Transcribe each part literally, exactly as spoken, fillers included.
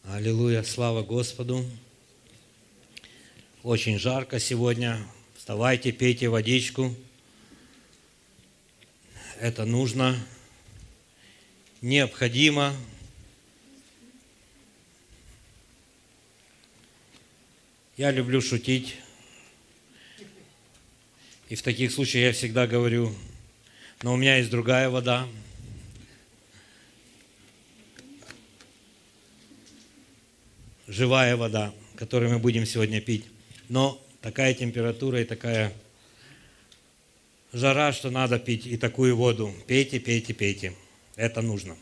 Аллилуйя, слава Господу. Очень жарко сегодня. Вставайте, пейте водичку. Это нужно, необходимо. Я люблю шутить. И в таких случаях я всегда говорю, но у меня есть другая вода. Живая вода, которую мы будем сегодня пить. Но такая температура и такая жара, что надо пить и такую воду. Пейте, пейте, пейте. Это нужно.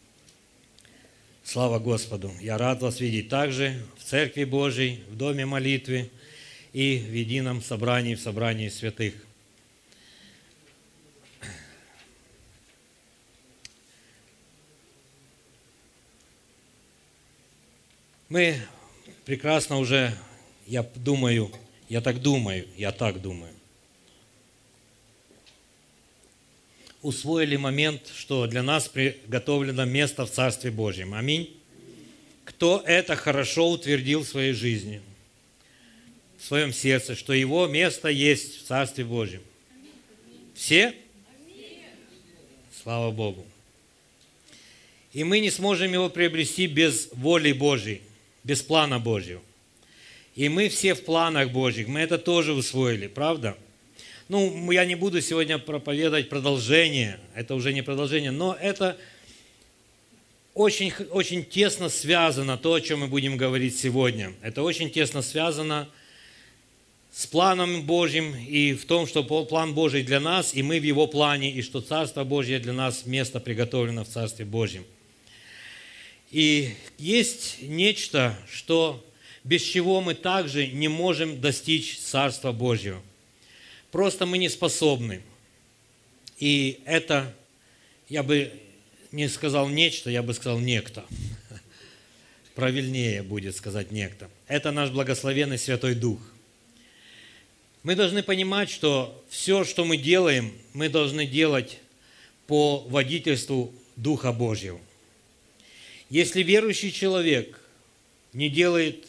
Слава Господу. Я рад вас видеть также в Церкви Божией, в Доме молитвы и в едином собрании, в собрании святых. Мы прекрасно уже, я думаю, я так думаю, я так думаю, усвоили момент, что для нас приготовлено место в Царстве Божьем. Аминь. Кто это хорошо утвердил в своей жизни, в своем сердце, что его место есть в Царстве Божьем? Все? Слава Богу. И мы не сможем его приобрести без воли Божьей, без плана Божьего. И мы все в планах Божьих, мы это тоже усвоили, правда? Ну, я не буду сегодня проповедовать продолжение, это уже не продолжение, но это очень, очень тесно связано, то, о чем мы будем говорить сегодня. Это очень тесно связано с планом Божьим и в том, что план Божий для нас, и мы в его плане, и что Царство Божье для нас место приготовлено в Царстве Божьем. И есть нечто, что, без чего мы также не можем достичь Царства Божьего. Просто мы не способны. И это, я бы не сказал нечто, я бы сказал некто. Правильнее будет сказать некто. Это наш благословенный Святой Дух. Мы должны понимать, что все, что мы делаем, мы должны делать по водительству Духа Божьего. Если верующий человек не делает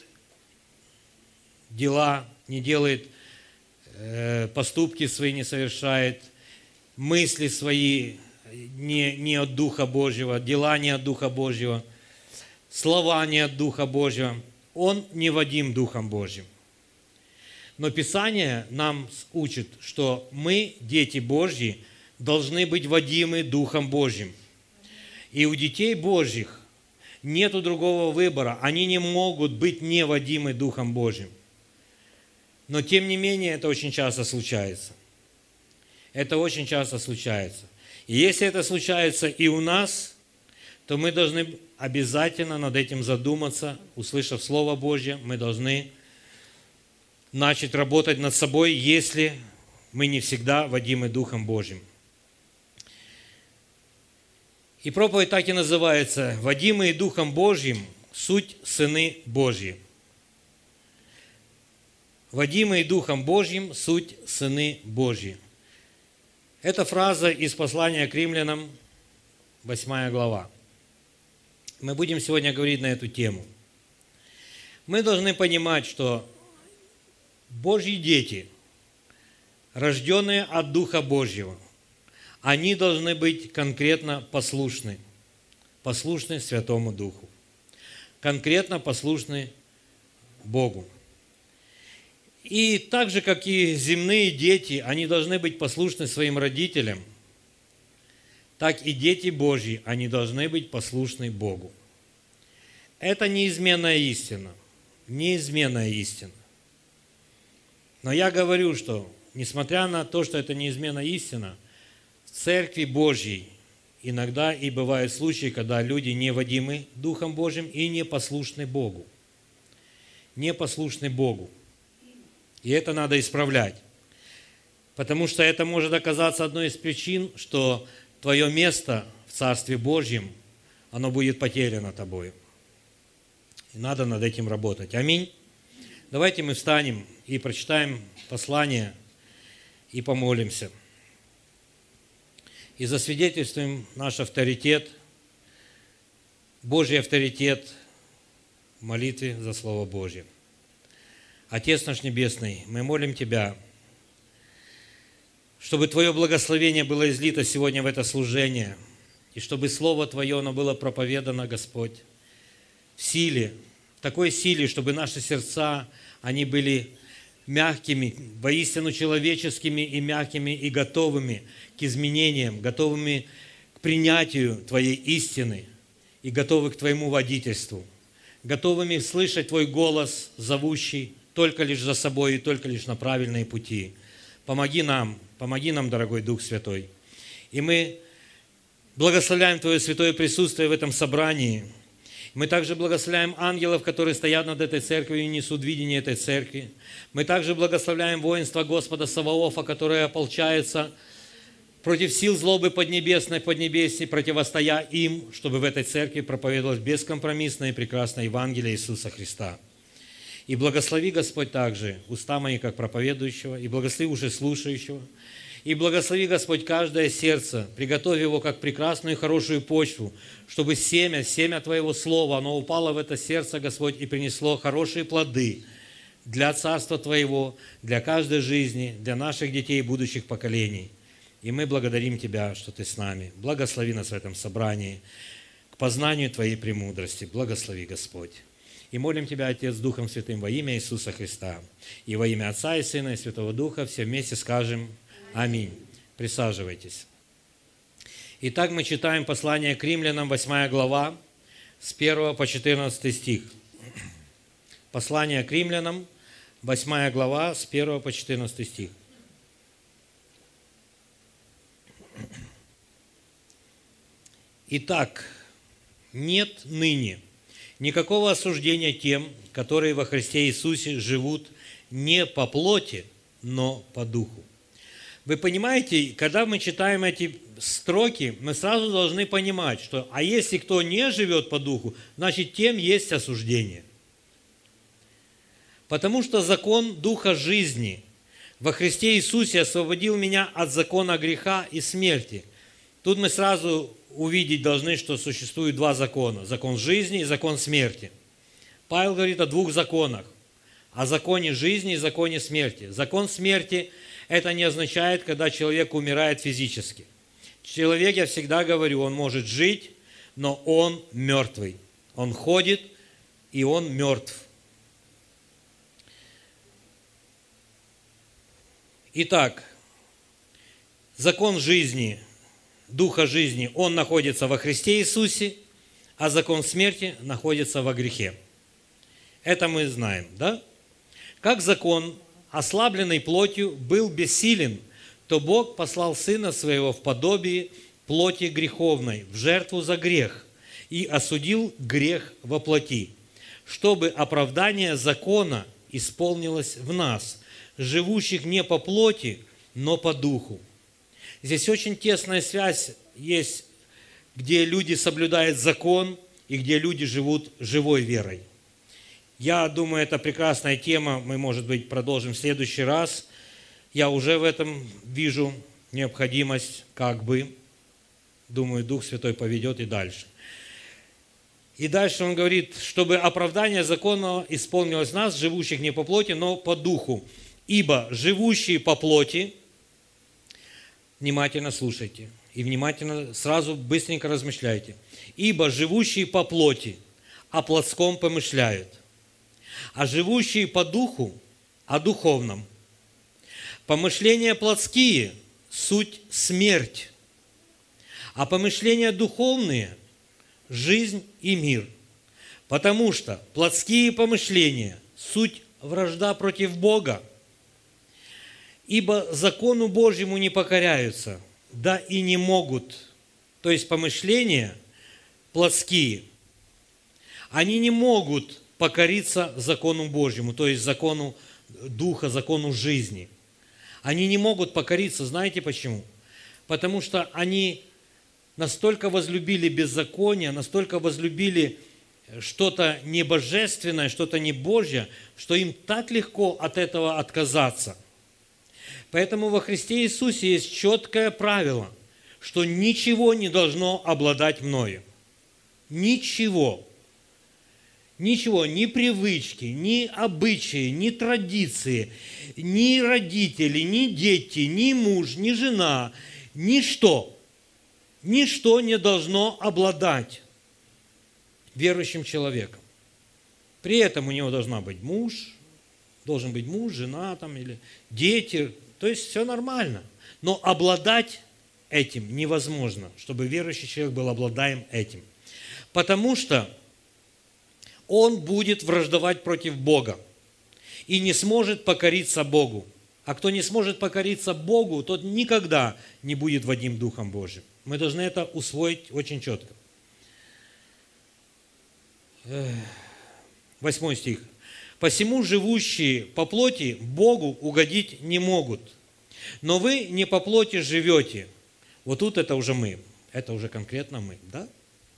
дела, не делает э, поступки свои, не совершает, мысли свои не, не от Духа Божьего, дела не от Духа Божьего, слова не от Духа Божьего, он не водим Духом Божьим. Но Писание нам учит, что мы, дети Божьи, должны быть водимы Духом Божьим. И у детей Божьих нету другого выбора. Они не могут быть не водимы Духом Божьим. Но тем не менее это очень часто случается. Это очень часто случается. И если это случается и у нас, то мы должны обязательно над этим задуматься, услышав Слово Божье, мы должны начать работать над собой, если мы не всегда водимы Духом Божьим. И проповедь так и называется «Водимые Духом Божьим, суть сыны Божьи». «Водимые Духом Божьим, суть сыны Божьи». Это фраза из послания к римлянам, восьмая глава. Мы будем сегодня говорить на эту тему. Мы должны понимать, что Божьи дети, рожденные от Духа Божьего, они должны быть конкретно послушны, послушны Святому Духу, конкретно послушны Богу. И так же, как и земные дети, они должны быть послушны своим родителям, так и дети Божьи, они должны быть послушны Богу. Это неизменная истина, неизменная истина. Но я говорю, что, несмотря на то, что это неизменная истина, в Церкви Божьей иногда и бывают случаи, когда люди не водимы Духом Божьим и не послушны Богу. Не послушны Богу. И это надо исправлять. Потому что это может оказаться одной из причин, что твое место в Царстве Божьем, оно будет потеряно тобой. И надо над этим работать. Аминь. Давайте мы встанем и прочитаем послание и помолимся. И засвидетельствуем наш авторитет, Божий авторитет в молитве за Слово Божье. Отец наш Небесный, мы молим Тебя, чтобы Твое благословение было излито сегодня в это служение, и чтобы Слово Твое, оно было проповедано, Господь, в силе, в такой силе, чтобы наши сердца, они были мягкими, воистину человеческими и мягкими, и готовыми к изменениям, готовыми к принятию Твоей истины и готовы к Твоему водительству, готовыми слышать Твой голос, зовущий только лишь за собой и только лишь на правильные пути. Помоги нам, помоги нам, дорогой Дух Святой. И мы благословляем Твое святое присутствие в этом собрании. Мы также благословляем ангелов, которые стоят над этой церковью и несут видение этой церкви. Мы также благословляем воинство Господа Саваофа, которое ополчается против сил злобы поднебесной, поднебесной, противостоя им, чтобы в этой церкви проповедовалось бескомпромиссное и прекрасное Евангелие Иисуса Христа. И благослови, Господь, также уста мои, как проповедующего, и благослови уши слушающего, и благослови, Господь, каждое сердце, приготовь его как прекрасную и хорошую почву, чтобы семя, семя Твоего Слова, оно упало в это сердце, Господь, и принесло хорошие плоды для Царства Твоего, для каждой жизни, для наших детей и будущих поколений. И мы благодарим Тебя, что Ты с нами. Благослови нас в этом собрании к познанию Твоей премудрости. Благослови, Господь. И молим Тебя, Отец, Духом Святым, во имя Иисуса Христа, и во имя Отца и Сына и Святого Духа, все вместе скажем аминь. Присаживайтесь. Итак, мы читаем послание к римлянам, восьмая глава, с первого по четырнадцатый стих. Послание к римлянам, восьмая глава, с первого по четырнадцатый стих. Итак, нет ныне никакого осуждения тем, которые во Христе Иисусе живут не по плоти, но по духу. Вы понимаете, когда мы читаем эти строки, мы сразу должны понимать, что а если кто не живет по духу, значит тем есть осуждение. Потому что закон духа жизни во Христе Иисусе освободил меня от закона греха и смерти. Тут мы сразу увидеть должны, что существует два закона. Закон жизни и закон смерти. Павел говорит о двух законах. О законе жизни и законе смерти. Закон смерти – это не означает, когда человек умирает физически. Человек, я всегда говорю, он может жить, но он мертвый. Он ходит, и он мертв. Итак, закон жизни, духа жизни, он находится во Христе Иисусе, а закон смерти находится во грехе. Это мы знаем, да? Как закон, ослабленный плотью, был бессилен, то Бог послал Сына Своего в подобие плоти греховной, в жертву за грех, и осудил грех во плоти, чтобы оправдание закона исполнилось в нас, живущих не по плоти, но по духу. Здесь очень тесная связь есть, где люди соблюдают закон и где люди живут живой верой. Я думаю, это прекрасная тема, мы, может быть, продолжим в следующий раз. Я уже в этом вижу необходимость, как бы, думаю, Дух Святой поведет и дальше. И дальше он говорит, чтобы оправдание закона исполнилось в нас, живущих не по плоти, но по духу. Ибо живущие по плоти, внимательно слушайте и внимательно, сразу быстренько размышляйте. Ибо живущие по плоти о плотском помышляют, а живущие по духу о духовном. Помышления плотские – суть смерть, а помышления духовные – жизнь и мир. Потому что плотские помышления – суть вражда против Бога, ибо закону Божьему не покоряются, да и не могут. То есть помышления плотские, они не могут покориться закону Божьему, то есть закону Духа, закону жизни. Они не могут покориться, знаете почему? Потому что они настолько возлюбили беззаконие, настолько возлюбили что-то небожественное, что-то не Божье, что им так легко от этого отказаться. Поэтому во Христе Иисусе есть четкое правило, что ничего не должно обладать мною. Ничего. Ничего, ни привычки, ни обычаи, ни традиции, ни родители, ни дети, ни муж, ни жена, ничто, ничто не должно обладать верующим человеком. При этом у него должна быть муж, должен быть муж, жена там, или дети, то есть все нормально. Но обладать этим невозможно, чтобы верующий человек был обладаем этим. Потому что он будет враждовать против Бога и не сможет покориться Богу. А кто не сможет покориться Богу, тот никогда не будет водим Духом Божьим. Мы должны это усвоить очень четко. Восьмой стих. «Посему живущие по плоти Богу угодить не могут. Но вы не по плоти живете». Вот тут это уже мы. Это уже конкретно мы, да?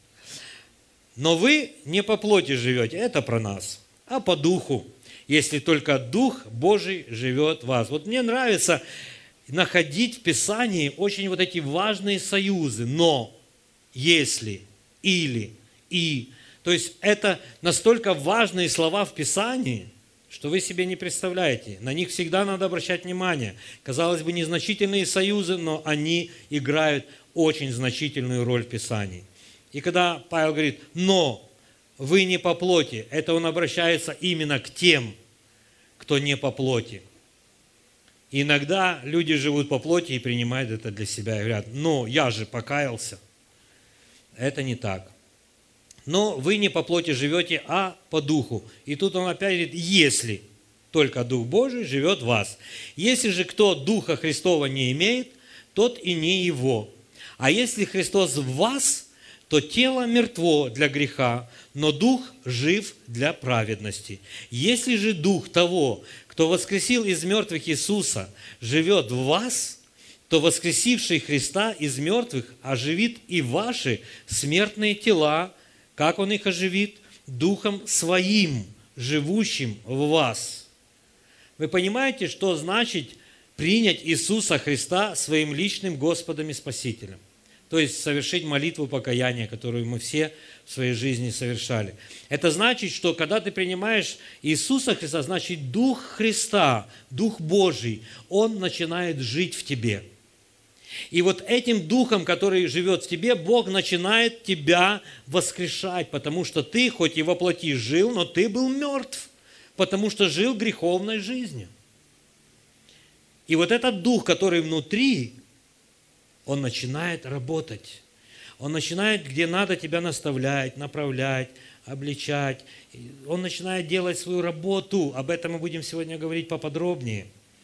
«Но вы не по плоти живете», это про нас, «а по духу, если только Дух Божий живет в вас». Вот мне нравится находить в Писании очень вот эти важные союзы. «Но», «если», «или», «и». То есть это настолько важные слова в Писании, что вы себе не представляете. На них всегда надо обращать внимание. Казалось бы, незначительные союзы, но они играют очень значительную роль в Писании. И когда Павел говорит «но вы не по плоти», это он обращается именно к тем, кто не по плоти. И иногда люди живут по плоти и принимают это для себя и говорят «но я же покаялся». Это не так. «Но вы не по плоти живете, а по духу». И тут он опять говорит «если только Дух Божий живет в вас. Если же кто Духа Христова не имеет, тот и не его. А если Христос в вас, то тело мертво для греха, но Дух жив для праведности. Если же Дух того, кто воскресил из мертвых Иисуса, живет в вас, то воскресивший Христа из мертвых оживит и ваши смертные тела. Как Он их оживит? Духом Своим, живущим в вас. Вы понимаете, что значит принять Иисуса Христа своим личным Господом и Спасителем? То есть совершить молитву покаяния, которую мы все в своей жизни совершали. Это значит, что когда ты принимаешь Иисуса Христа, значит Дух Христа, Дух Божий, Он начинает жить в тебе. И вот этим Духом, который живет в тебе, Бог начинает тебя воскрешать, потому что ты, хоть и во плоти жил, но ты был мертв, потому что жил греховной жизнью. И вот этот Дух, который внутри, он начинает работать. Он начинает, где надо, тебя наставлять, направлять, обличать. Он начинает делать свою работу. Об этом мы будем сегодня говорить поподробнее.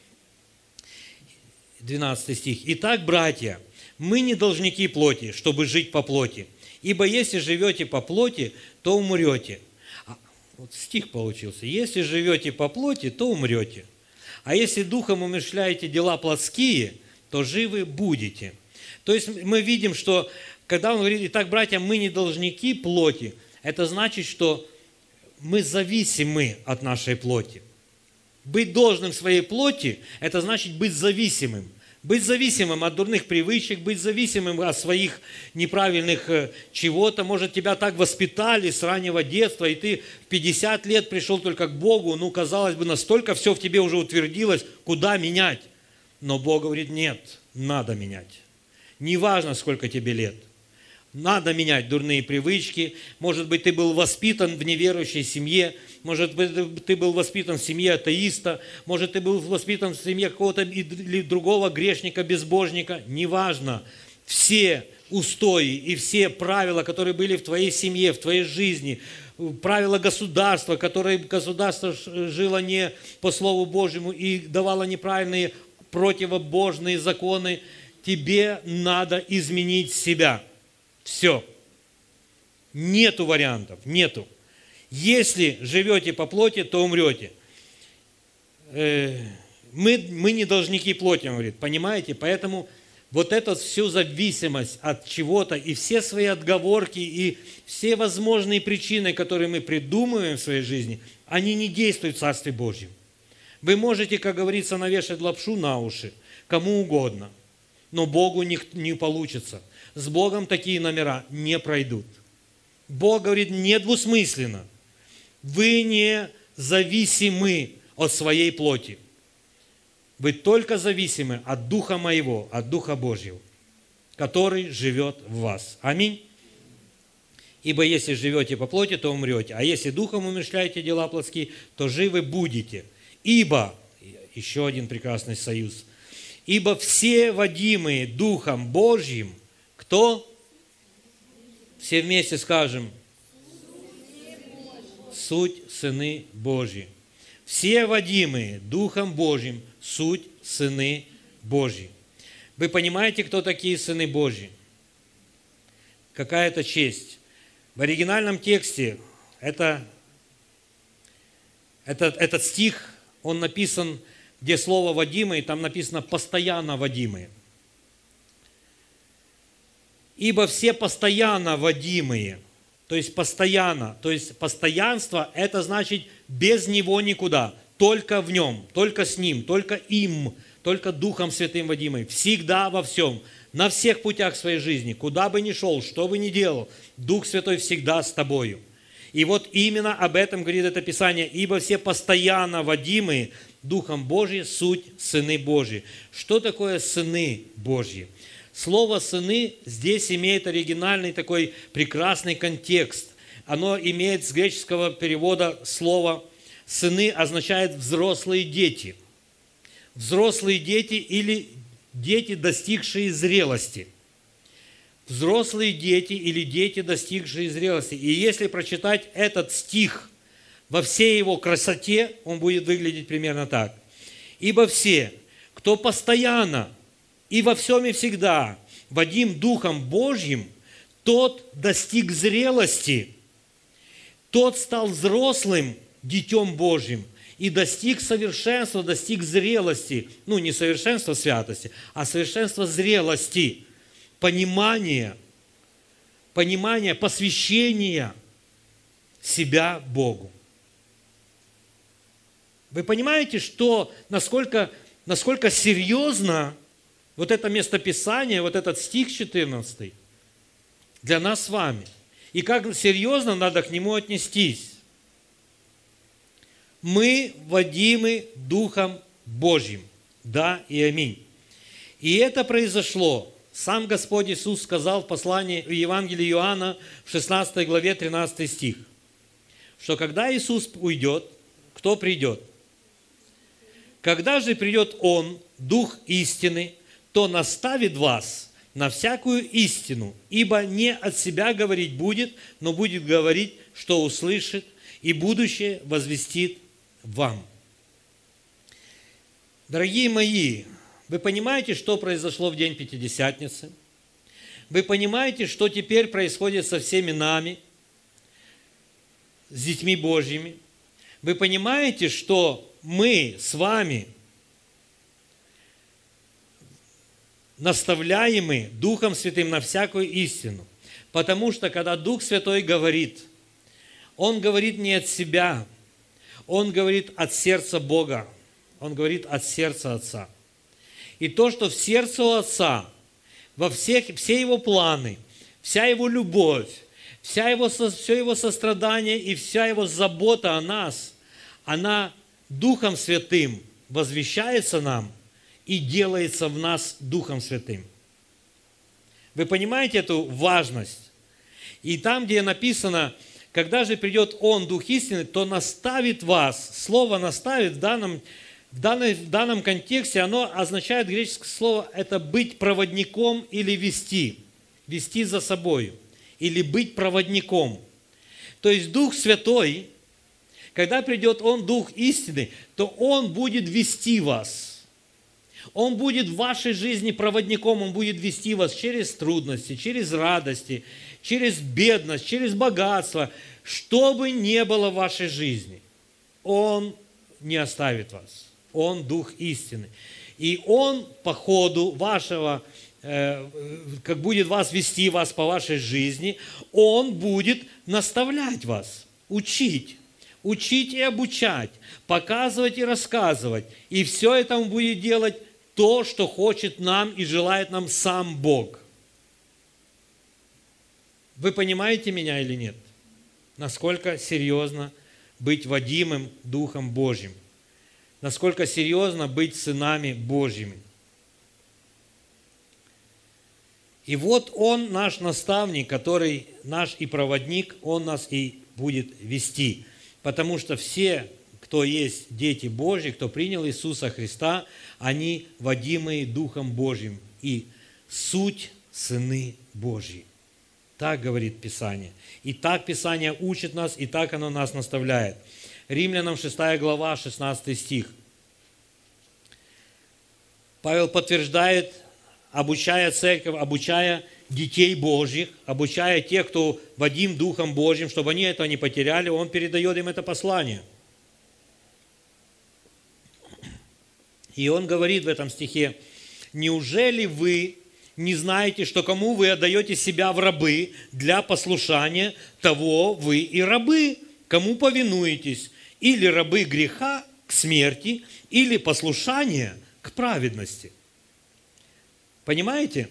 двенадцатый стих. «Итак, братья, мы не должники плоти, чтобы жить по плоти. Ибо если живете по плоти, то умрете». А, вот стих получился. «Если живете по плоти, то умрете. А если духом умерщвляете дела плотские, то живы будете». То есть мы видим, что когда он говорит, итак, братья, мы не должники плоти, это значит, что мы зависимы от нашей плоти. Быть должным своей плоти, это значит быть зависимым. Быть зависимым от дурных привычек, быть зависимым от своих неправильных чего-то. Может, тебя так воспитали с раннего детства, и ты в пятьдесят лет пришел только к Богу, ну, казалось бы, настолько все в тебе уже утвердилось, куда менять? Но Бог говорит, нет, надо менять. Неважно, сколько тебе лет. Надо менять дурные привычки. Может быть, ты был воспитан в неверующей семье. Может быть, ты был воспитан в семье атеиста. Может, ты был воспитан в семье какого-то или другого грешника, безбожника. Неважно. Все устои и все правила, которые были в твоей семье, в твоей жизни, правила государства, которые государство жило не по Слову Божьему и давало неправильные противобожные законы, тебе надо изменить себя. Все. Нету вариантов, нету. Если живете по плоти, то умрете. Мы, мы не должники плоти, он говорит, понимаете? Поэтому вот эту всю зависимость от чего-то и все свои отговорки и все возможные причины, которые мы придумываем в своей жизни, они не действуют в Царстве Божьем. Вы можете, как говорится, навешать лапшу на уши кому угодно, но Богу не, не получится. С Богом такие номера не пройдут. Бог говорит недвусмысленно. вы не зависимы от своей плоти. Вы только зависимы от Духа Моего, от Духа Божьего, который живет в вас. Аминь. Ибо если живете по плоти, то умрете. А если Духом умышляете дела плотские, то живы будете. Ибо, еще один прекрасный союз, ибо все водимые Духом Божьим, кто? Все вместе скажем. Суть сыны Божьи. Все водимые Духом Божьим, суть сыны Божьи. Вы понимаете, кто такие сыны Божьи? Какая это честь? В оригинальном тексте это, это, этот стих, он написан, где слово «водимые», там написано «постоянно водимые». Ибо все постоянно водимые, то есть постоянно, то есть постоянство, это значит без Него никуда, только в Нем, только с Ним, только им, только Духом Святым водимый, всегда во всем, на всех путях своей жизни, куда бы ни шел, что бы ни делал, Дух Святой всегда с тобою. И вот именно об этом говорит это Писание, ибо все постоянно водимые Духом Божьим, суть сыны Божьи. Что такое сыны Божьи? Слово «сыны» здесь имеет оригинальный такой прекрасный контекст. Оно имеет с греческого перевода слово «сыны» означает «взрослые дети». Взрослые дети или дети, достигшие зрелости. Взрослые дети или дети, достигшие зрелости. И если прочитать этот стих во всей его красоте, он будет выглядеть примерно так. «Ибо все, кто постоянно и во всем и всегда водим Духом Божьим, тот достиг зрелости, тот стал взрослым Детем Божьим и достиг совершенства, достиг зрелости, ну не совершенства святости, а совершенства зрелости, понимания, понимания, посвящения себя Богу». Вы понимаете, что насколько, насколько серьезно вот это местописание, вот этот стих четырнадцатый для нас с вами. И как серьезно надо к нему отнестись. Мы водимы Духом Божьим. Да и аминь. И это произошло. Сам Господь Иисус сказал в послании в Евангелии Иоанна в шестнадцатой главе тринадцатый стих, что когда Иисус уйдет, кто придет? Когда же придет Он, Дух истины, то наставит вас на всякую истину, ибо не от себя говорить будет, но будет говорить, что услышит, и будущее возвестит вам. Дорогие мои, вы понимаете, что произошло в день Пятидесятницы? Вы понимаете, что теперь происходит со всеми нами, с детьми Божьими? Вы понимаете, что мы с вами наставляемы Духом Святым на всякую истину. Потому что, когда Дух Святой говорит, Он говорит не от себя, Он говорит от сердца Бога, Он говорит от сердца Отца. И то, что в сердце у Отца, во всех, все Его планы, вся Его любовь, вся его, все Его сострадание и вся Его забота о нас, она Духом Святым возвещается нам и делается в нас Духом Святым. Вы понимаете эту важность? И там, где написано, когда же придет Он, Дух истины, то наставит вас. Слово «наставит» в данном, в данном, в данном контексте, оно означает греческое слово, это быть проводником или вести. Вести за собой. Или быть проводником. То есть Дух Святой, когда придет Он, Дух истины, то Он будет вести вас. Он будет в вашей жизни проводником, Он будет вести вас через трудности, через радости, через бедность, через богатство, что бы ни было в вашей жизни. Он не оставит вас. Он Дух истины. И Он по ходу вашего, э, как будет вас вести, вас по вашей жизни, Он будет наставлять вас, учить. Учить и обучать, показывать и рассказывать. И все это Он будет делать то, что хочет нам и желает нам сам Бог. Вы понимаете меня или нет? Насколько серьезно быть водимым Духом Божьим. Насколько серьезно быть сынами Божьими. И вот Он наш наставник, который наш и проводник, Он нас и будет вести. Потому что все, кто есть дети Божьи, кто принял Иисуса Христа, они водимые Духом Божьим и суть сыны Божьи. Так говорит Писание. И так Писание учит нас, и так оно нас наставляет. Римлянам шестая глава, шестнадцатый стих. Павел подтверждает, обучая церковь, обучая детей Божьих, обучая тех, кто водим Духом Божьим, чтобы они это не потеряли, он передает им это послание. И он говорит в этом стихе: «Неужели вы не знаете, что кому вы отдаете себя в рабы для послушания, того вы и рабы, кому повинуетесь, или рабы греха к смерти, или послушания к праведности». Понимаете?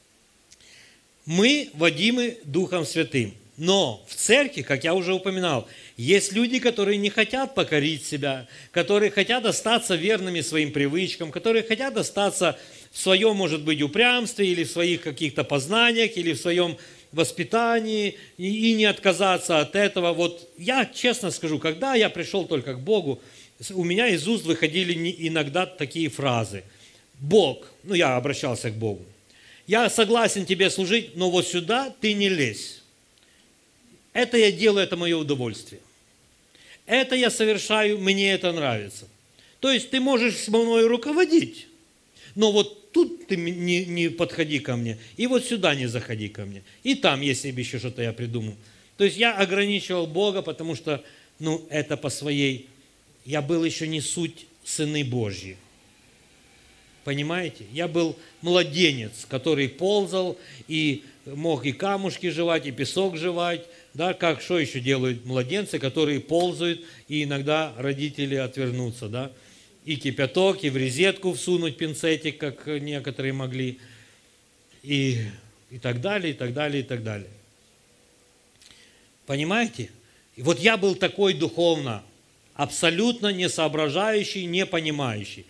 Мы водимы Духом Святым. Но в церкви, как я уже упоминал, есть люди, которые не хотят покорить себя, которые хотят остаться верными своим привычкам, которые хотят остаться в своем, может быть, упрямстве или в своих каких-то познаниях, или в своем воспитании, и, и не отказаться от этого. Вот я честно скажу, когда я пришел только к Богу, у меня из уст выходили иногда такие фразы. Бог, ну я обращался к Богу, я согласен тебе служить, но вот сюда ты не лезь. Это я делаю, это мое удовольствие. Это я совершаю, мне это нравится. То есть ты можешь с мной руководить, но вот тут ты не, не подходи ко мне, и вот сюда не заходи ко мне, и там, если бы еще что-то я придумал. То есть я ограничивал Бога, потому что, ну, это по своей, я был еще не суть сыны Божьи. Понимаете? Я был младенец, который ползал и мог и камушки жевать, и песок жевать. Да, как, что еще делают младенцы, которые ползают, и иногда родители отвернутся, да? И кипяток, и в розетку всунуть пинцетик, как некоторые могли, и, и так далее, и так далее, и так далее. Понимаете? И вот я был такой духовно, абсолютно не соображающий, не понимающий.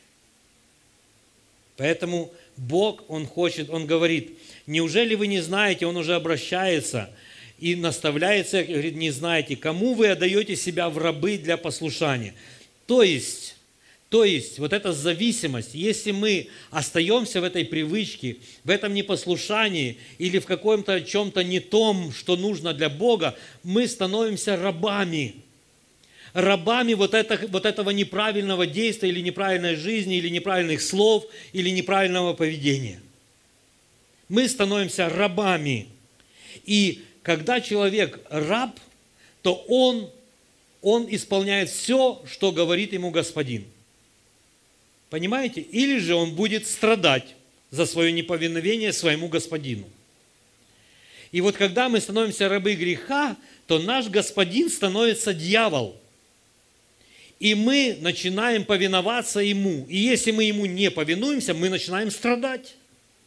Поэтому Бог, Он хочет, Он говорит: неужели вы не знаете, Он уже обращается и наставляет церковь, говорит: не знаете, кому вы отдаете себя в рабы для послушания. То есть, то есть, вот эта зависимость, если мы остаемся в этой привычке, в этом непослушании или в каком-то чем-то не том, что нужно для Бога, мы становимся рабами. Рабами вот, это, вот этого неправильного действия или неправильной жизни, или неправильных слов, или неправильного поведения. Мы становимся рабами. И когда человек раб, то он, он исполняет все, что говорит ему господин. Понимаете? Или же он будет страдать за свое неповиновение своему господину. И вот когда мы становимся рабы греха, то наш господин становится дьявол. И мы начинаем повиноваться ему. И если мы ему не повинуемся, мы начинаем страдать.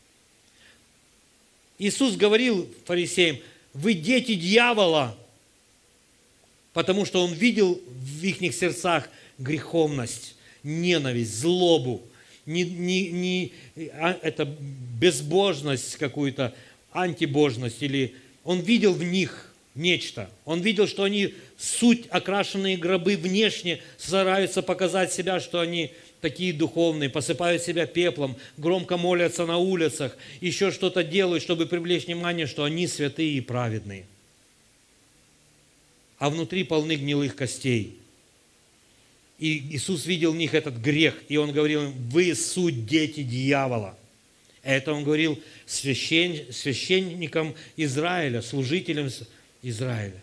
Иисус говорил фарисеям: вы дети дьявола, потому что Он видел в их сердцах греховность, ненависть, злобу, не, не, не, а, это безбожность какую-то, антибожность. Или Он видел в них нечто. Он видел, что они суть окрашенные гробы внешне, стараются показать себя, что они такие духовные, посыпают себя пеплом, громко молятся на улицах, еще что-то делают, чтобы привлечь внимание, что они святые и праведные. А внутри полны гнилых костей. И Иисус видел в них этот грех, и Он говорил им: вы суть дети дьявола. Это Он говорил священ... священникам Израиля, служителям Израиля.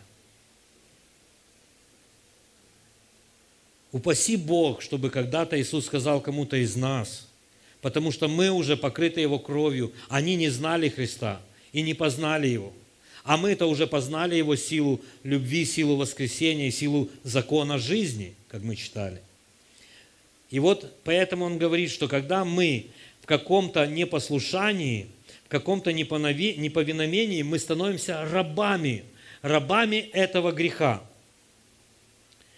Упаси Бог, чтобы когда-то Иисус сказал кому-то из нас, потому что мы уже покрыты Его кровью, они не знали Христа и не познали Его. А мы-то уже познали Его силу любви, силу воскресения, силу закона жизни, как мы читали. И вот поэтому Он говорит, что когда мы в каком-то непослушании, в каком-то неповиновении, мы становимся рабами, рабами этого греха.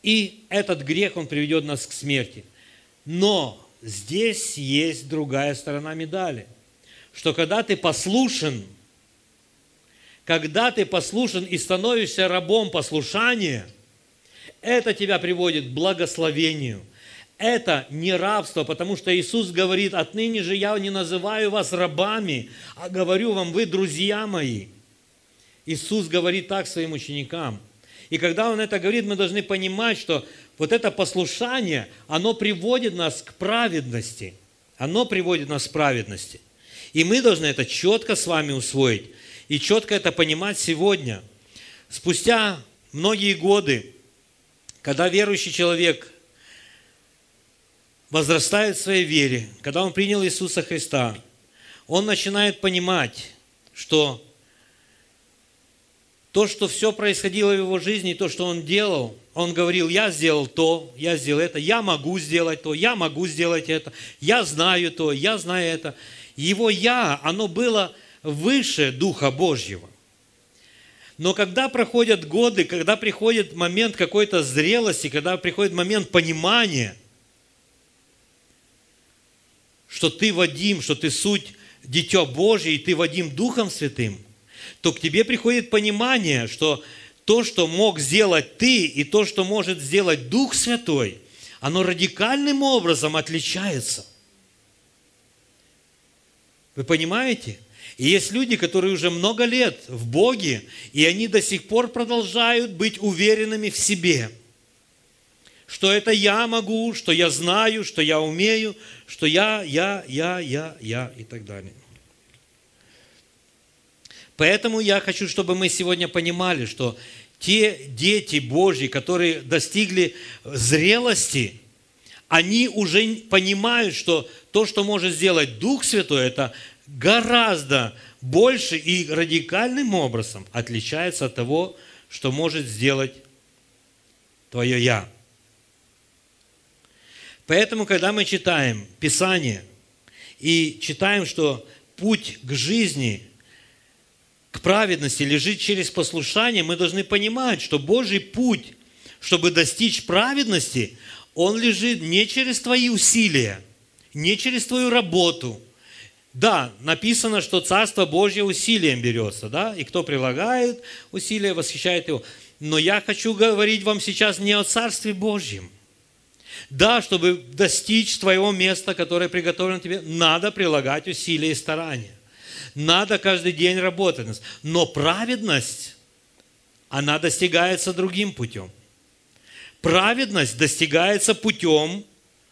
И этот грех, он приведет нас к смерти. Но здесь есть другая сторона медали, что когда ты послушен, когда ты послушен и становишься рабом послушания, это тебя приводит к благословению. Это не рабство, потому что Иисус говорит: отныне же я не называю вас рабами, а говорю вам, вы друзья мои. Иисус говорит так своим ученикам. И когда Он это говорит, мы должны понимать, что вот это послушание, оно приводит нас к праведности. Оно приводит нас к праведности. И мы должны это четко с вами усвоить. И четко это понимать сегодня. Спустя многие годы, когда верующий человек возрастает в своей вере, когда он принял Иисуса Христа, он начинает понимать, что то, что все происходило в его жизни, то, что он делал, он говорил: я сделал то, я сделал это, я могу сделать то, я могу сделать это, я знаю то, я знаю это. Его «я», оно было выше Духа Божьего. Но когда проходят годы, когда приходит момент какой-то зрелости, когда приходит момент понимания, что ты Вадим, что ты суть Дитя Божье, и ты Вадим Духом Святым, то к тебе приходит понимание, что то, что мог сделать ты, и то, что может сделать Дух Святой, оно радикальным образом отличается. Вы понимаете? И есть люди, которые уже много лет в Боге, и они до сих пор продолжают быть уверенными в себе, что это я могу, что я знаю, что я умею, что я, я, я, я, я и так далее. Поэтому я хочу, чтобы мы сегодня понимали, что те дети Божьи, которые достигли зрелости, они уже понимают, что то, что может сделать Дух Святой, это гораздо больше и радикальным образом отличается от того, что может сделать твое «я». Поэтому, когда мы читаем Писание и читаем, что путь к жизни, к праведности лежит через послушание, мы должны понимать, что Божий путь, чтобы достичь праведности, он лежит не через твои усилия, не через твою работу. Да, написано, что Царство Божье усилием берется, да, и кто прилагает усилия, восхищает его. Но я хочу говорить вам сейчас не о Царстве Божьем. Да, чтобы достичь твоего места, которое приготовлено тебе, надо прилагать усилия и старания. Надо каждый день работать. Но праведность, она достигается другим путем. Праведность достигается путем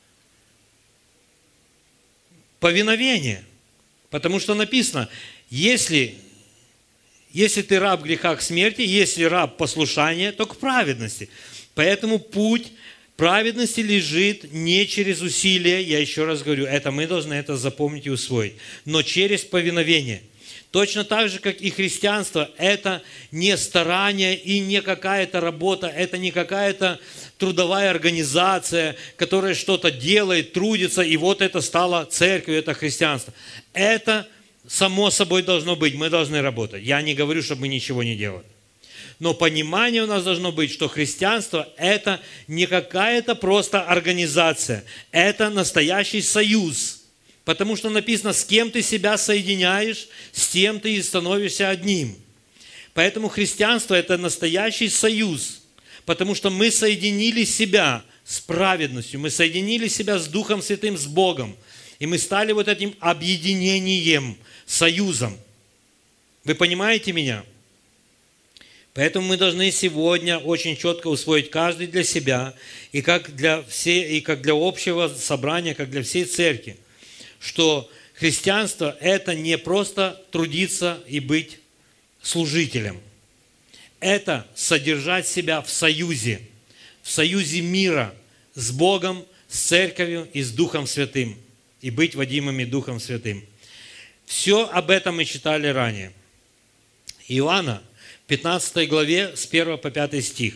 повиновения. Потому что написано: если, если ты раб греха к смерти, если раб послушания, то к праведности. Поэтому путь праведности лежит не через усилия, я еще раз говорю, это мы должны это запомнить и усвоить, но через повиновение. Точно так же, как и христианство, это не старание и не какая-то работа, это не какая-то трудовая организация, которая что-то делает, трудится, и вот это стало церковью, это христианство. Это само собой должно быть, мы должны работать. Я не говорю, чтобы мы ничего не делали. Но понимание у нас должно быть, что христианство – это не какая-то просто организация, это настоящий союз. Потому что написано, с кем ты себя соединяешь, с тем ты и становишься одним. Поэтому христианство – это настоящий союз, потому что мы соединили себя с праведностью, мы соединили себя с Духом Святым, с Богом, и мы стали вот этим объединением, союзом. Вы понимаете меня? Поэтому мы должны сегодня очень четко усвоить каждый для себя, и как для, всей, и как для общего собрания, как для всей церкви, что христианство – это не просто трудиться и быть служителем. Это содержать себя в союзе, в союзе мира с Богом, с церковью и с Духом Святым, и быть водимыми Духом Святым. Все об этом мы читали ранее. Иоанна, в пятнадцатой главе, с первого по пятый стих.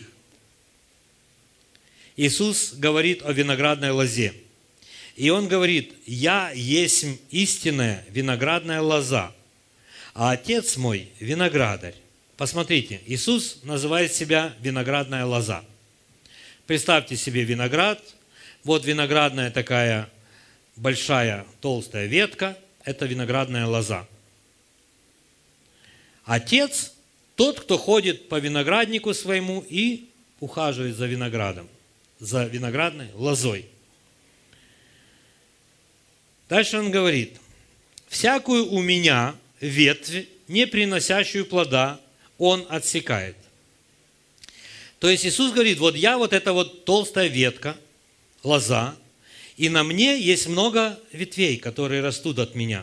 Иисус говорит о виноградной лозе. И Он говорит: «Я есть истинная виноградная лоза, а Отец мой – виноградарь». Посмотрите, Иисус называет себя виноградная лоза. Представьте себе виноград. Вот виноградная такая большая толстая ветка. Это виноградная лоза. Отец – тот, кто ходит по винограднику своему и ухаживает за виноградом, за виноградной лозой. Дальше он говорит: «Всякую у меня ветвь, не приносящую плода, он отсекает». То есть Иисус говорит: вот я вот эта вот толстая ветка, лоза, и на мне есть много ветвей, которые растут от меня.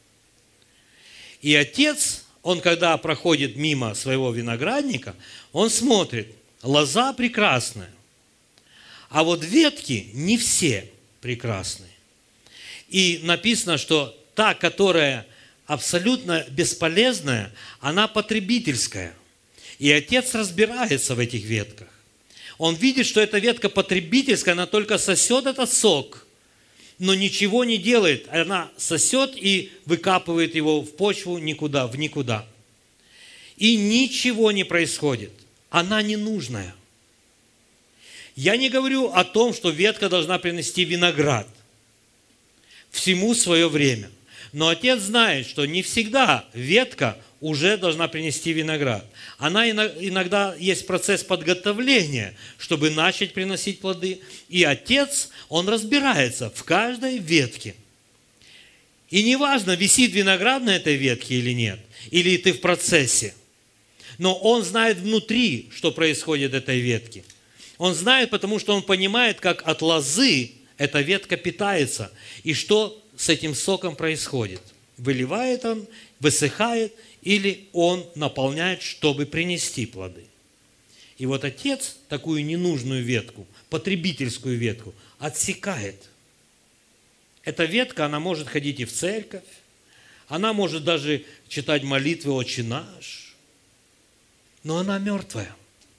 И Отец, Он, когда проходит мимо своего виноградника, Он смотрит: лоза прекрасная, а вот ветки не все прекрасные. И написано, что та, которая абсолютно бесполезная, она потребительская. И Отец разбирается в этих ветках. Он видит, что эта ветка потребительская, она только сосет этот сок, но ничего не делает. Она сосет и выкапывает его в почву никуда, в никуда. И ничего не происходит. Она ненужная. Я не говорю о том, что ветка должна принести виноград. Всему свое время. Но Отец знает, что не всегда ветка уже должна принести виноград. Она иногда есть процесс подготовления, чтобы начать приносить плоды. И Отец, Он разбирается в каждой ветке. И неважно, висит виноград на этой ветке или нет, или ты в процессе. Но Он знает внутри, что происходит в этой ветке. Он знает, потому что Он понимает, как от лозы эта ветка питается, и что с этим соком происходит. Выливает он, высыхает, или он наполняет, чтобы принести плоды. И вот Отец такую ненужную ветку, потребительскую ветку, отсекает. Эта ветка, она может ходить и в церковь, она может даже читать молитвы «Отче наш», но она мертвая.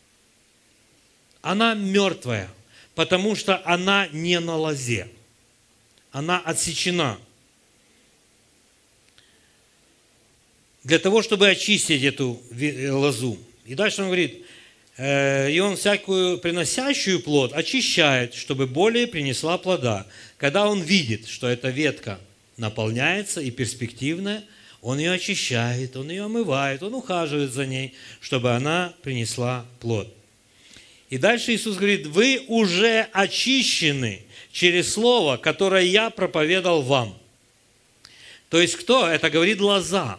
Она мертвая, потому что она не на лозе. Она отсечена. Для того, чтобы очистить эту лозу. И дальше он говорит: и он всякую приносящую плод очищает, чтобы более принесла плода. Когда он видит, что эта ветка наполняется и перспективная, он ее очищает, он ее омывает, он ухаживает за ней, чтобы она принесла плод. И дальше Иисус говорит: вы уже очищены через слово, которое я проповедал вам. То есть кто? Это говорит лоза.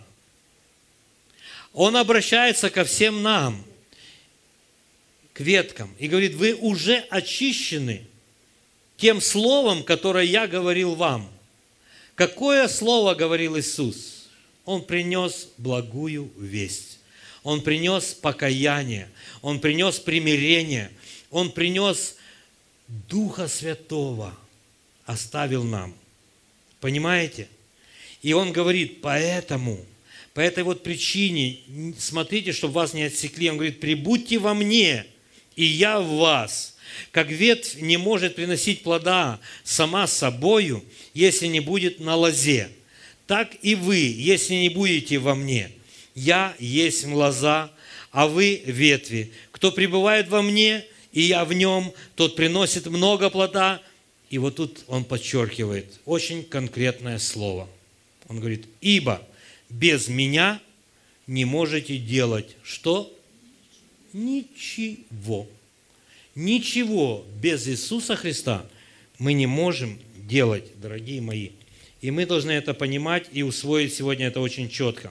Он обращается ко всем нам, к веткам, и говорит: вы уже очищены тем словом, которое я говорил вам. Какое слово говорил Иисус? Он принес благую весть. Он принес покаяние. Он принес примирение. Он принес Духа Святого. Оставил нам. Понимаете? И Он говорит: поэтому, по этой вот причине, смотрите, чтобы вас не отсекли. Он говорит: прибудьте во мне, и я в вас. Как ветвь не может приносить плода сама собою, если не будет на лозе, так и вы, если не будете во мне. Я есть лоза, а вы ветви. Кто пребывает во мне, и я в нем, тот приносит много плода. И вот тут он подчеркивает очень конкретное слово. Он говорит: ибо без меня не можете делать что? Ничего. Ничего без Иисуса Христа мы не можем делать, дорогие мои. И мы должны это понимать и усвоить сегодня это очень четко.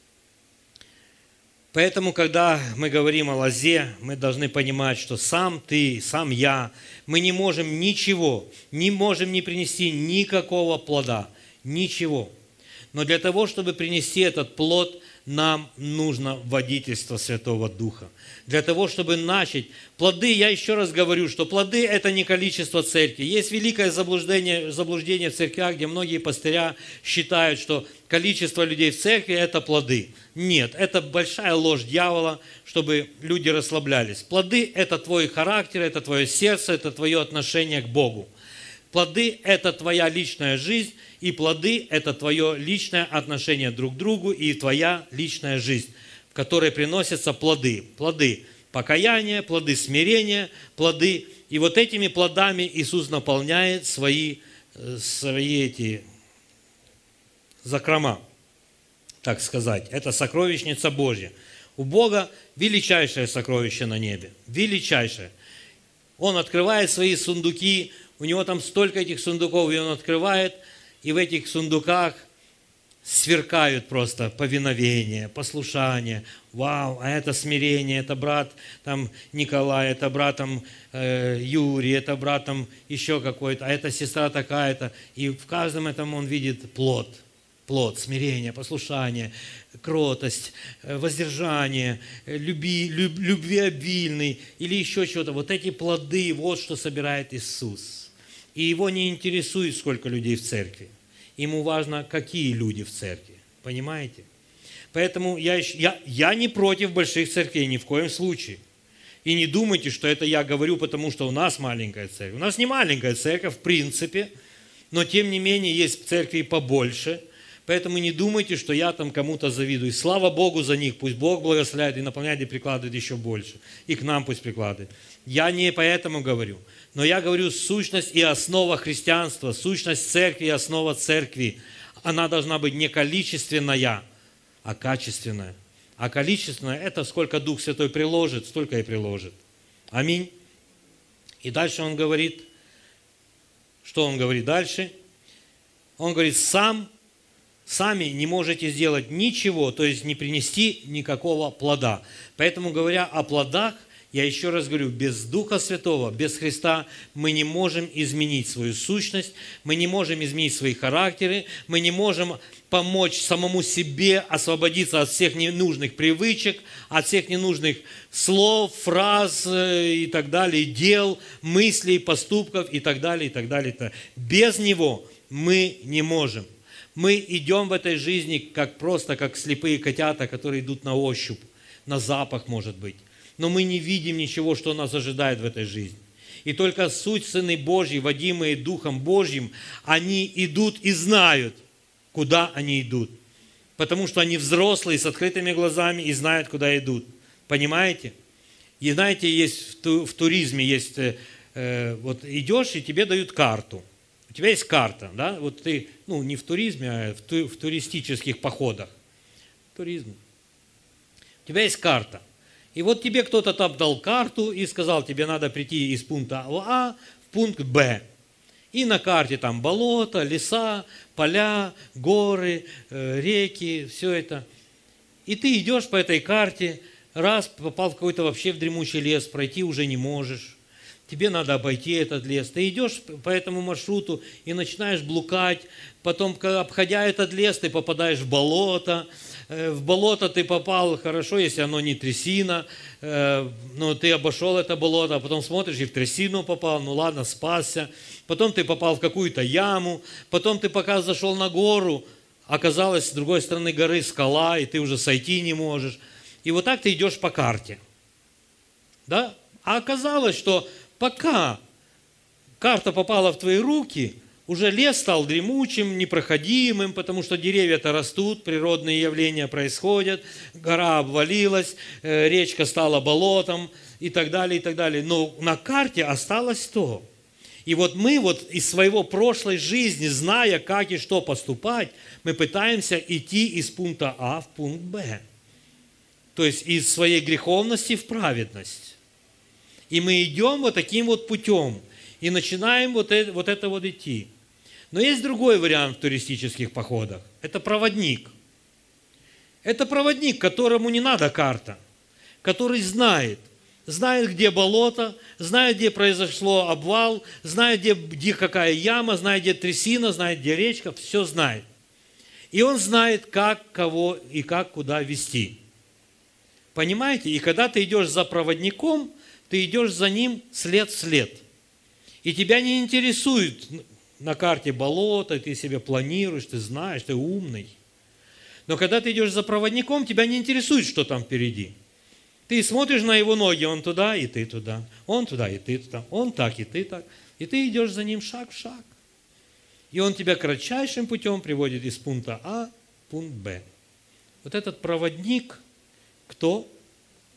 Поэтому, когда мы говорим о лозе, мы должны понимать, что сам ты, сам я, мы не можем ничего, не можем не принести никакого плода, ничего. Но для того, чтобы принести этот плод, нам нужно водительство Святого Духа. Для того, чтобы начать. Плоды, я еще раз говорю, что плоды – это не количество церкви. Есть великое заблуждение, заблуждение в церквях, где многие пастыря считают, что количество людей в церкви – это плоды. Нет, это большая ложь дьявола, чтобы люди расслаблялись. Плоды – это твой характер, это твое сердце, это твое отношение к Богу. Плоды – это твоя личная жизнь, и плоды – это твое личное отношение друг к другу и твоя личная жизнь, в которой приносятся плоды. Плоды. покаяния, плоды смирения, плоды. И вот этими плодами Иисус наполняет свои, свои эти закрома, так сказать. Это сокровищница Божья. У Бога величайшее сокровище на небе. Величайшее. Он открывает свои сундуки, у него там столько этих сундуков, и он открывает, и в этих сундуках сверкают просто повиновение, послушание. Вау, а это смирение, это брат там Николай, это брат там э, Юрий, это брат там еще какой-то, а это сестра такая-то. И в каждом этом он видит плод. Плод, смирение, послушание, кротость, воздержание, люби, люб, любвеобильный или еще чего-то. Вот эти плоды, вот что собирает Иисус. И его не интересует, сколько людей в церкви. Ему важно, какие люди в церкви. Понимаете? Поэтому я, я, я не против больших церквей, ни в коем случае. И не думайте, что это я говорю, потому что у нас маленькая церковь. У нас не маленькая церковь, в принципе, но тем не менее есть церкви побольше. Поэтому не думайте, что я там кому-то завидую. Слава Богу за них, пусть Бог благословляет и наполняет и прикладывает еще больше. И к нам пусть прикладывает. Я не поэтому говорю, но я говорю сущность и основа христианства, сущность церкви и основа церкви. Она должна быть не количественная, а качественная. А количественная – это сколько Дух Святой приложит, столько и приложит. Аминь. И дальше он говорит, что он говорит дальше? Он говорит, сам Сами не можете сделать ничего, то есть не принести никакого плода. Поэтому, говоря о плодах, я еще раз говорю, без Духа Святого, без Христа мы не можем изменить свою сущность, мы не можем изменить свои характеры, мы не можем помочь самому себе освободиться от всех ненужных привычек, от всех ненужных слов, фраз и так далее, дел, мыслей, поступков и так далее, и так далее. Без Него мы не можем. Мы идем в этой жизни как просто, как слепые котята, которые идут на ощупь, на запах, может быть. Но мы не видим ничего, что нас ожидает в этой жизни. И только суть сыны Божьи, водимые Духом Божьим, они идут и знают, куда они идут. Потому что они взрослые, с открытыми глазами и знают, куда идут. Понимаете? И знаете, есть в туризме, есть, э, вот идешь, и тебе дают карту. У тебя есть карта, да? Вот ты, ну, не в туризме, а в, ту, в туристических походах. Туризм. У тебя есть карта. И вот тебе кто-то там дал карту и сказал, тебе надо прийти из пункта А в пункт Б. И на карте там болото, леса, поля, горы, э, реки, все это. И ты идешь по этой карте, раз попал в какой-то вообще в дремучий лес, пройти уже не можешь. Тебе надо обойти этот лес. Ты идешь по этому маршруту и начинаешь блукать. Потом, обходя этот лес, ты попадаешь в болото. В болото ты попал, хорошо, если оно не трясина, но ты обошел это болото, а потом смотришь и в трясину попал, ну ладно, спасся. Потом ты попал в какую-то яму. Потом ты пока зашел на гору, оказалось с другой стороны горы скала, и ты уже сойти не можешь. И вот так ты идешь по карте. Да? А оказалось, что пока карта попала в твои руки, уже лес стал дремучим, непроходимым, потому что деревья-то растут, природные явления происходят, гора обвалилась, речка стала болотом и так далее, и так далее. Но на карте осталось то. И вот мы вот из своего прошлой жизни, зная, как и что поступать, мы пытаемся идти из пункта А в пункт Б. То есть из своей греховности в праведность. И мы идем вот таким вот путем. И начинаем вот это, вот это вот идти. Но есть другой вариант в туристических походах. Это проводник. Это проводник, которому не надо карта. Который знает. Знает, где болото, знает, где произошло обвал, знает, где, где какая яма, знает, где трясина, знает, где речка. Все знает. И он знает, как, кого и как, куда вести. Понимаете? И когда ты идешь за проводником, ты идешь за ним след в след. И тебя не интересует на карте болото, ты себе планируешь, ты знаешь, ты умный. Но когда ты идешь за проводником, тебя не интересует, что там впереди. Ты смотришь на его ноги, он туда, и ты туда. Он туда, и ты туда. Он так, и ты так. И ты идешь за ним шаг в шаг. И он тебя кратчайшим путем приводит из пункта А в пункт Б. Вот этот проводник, кто?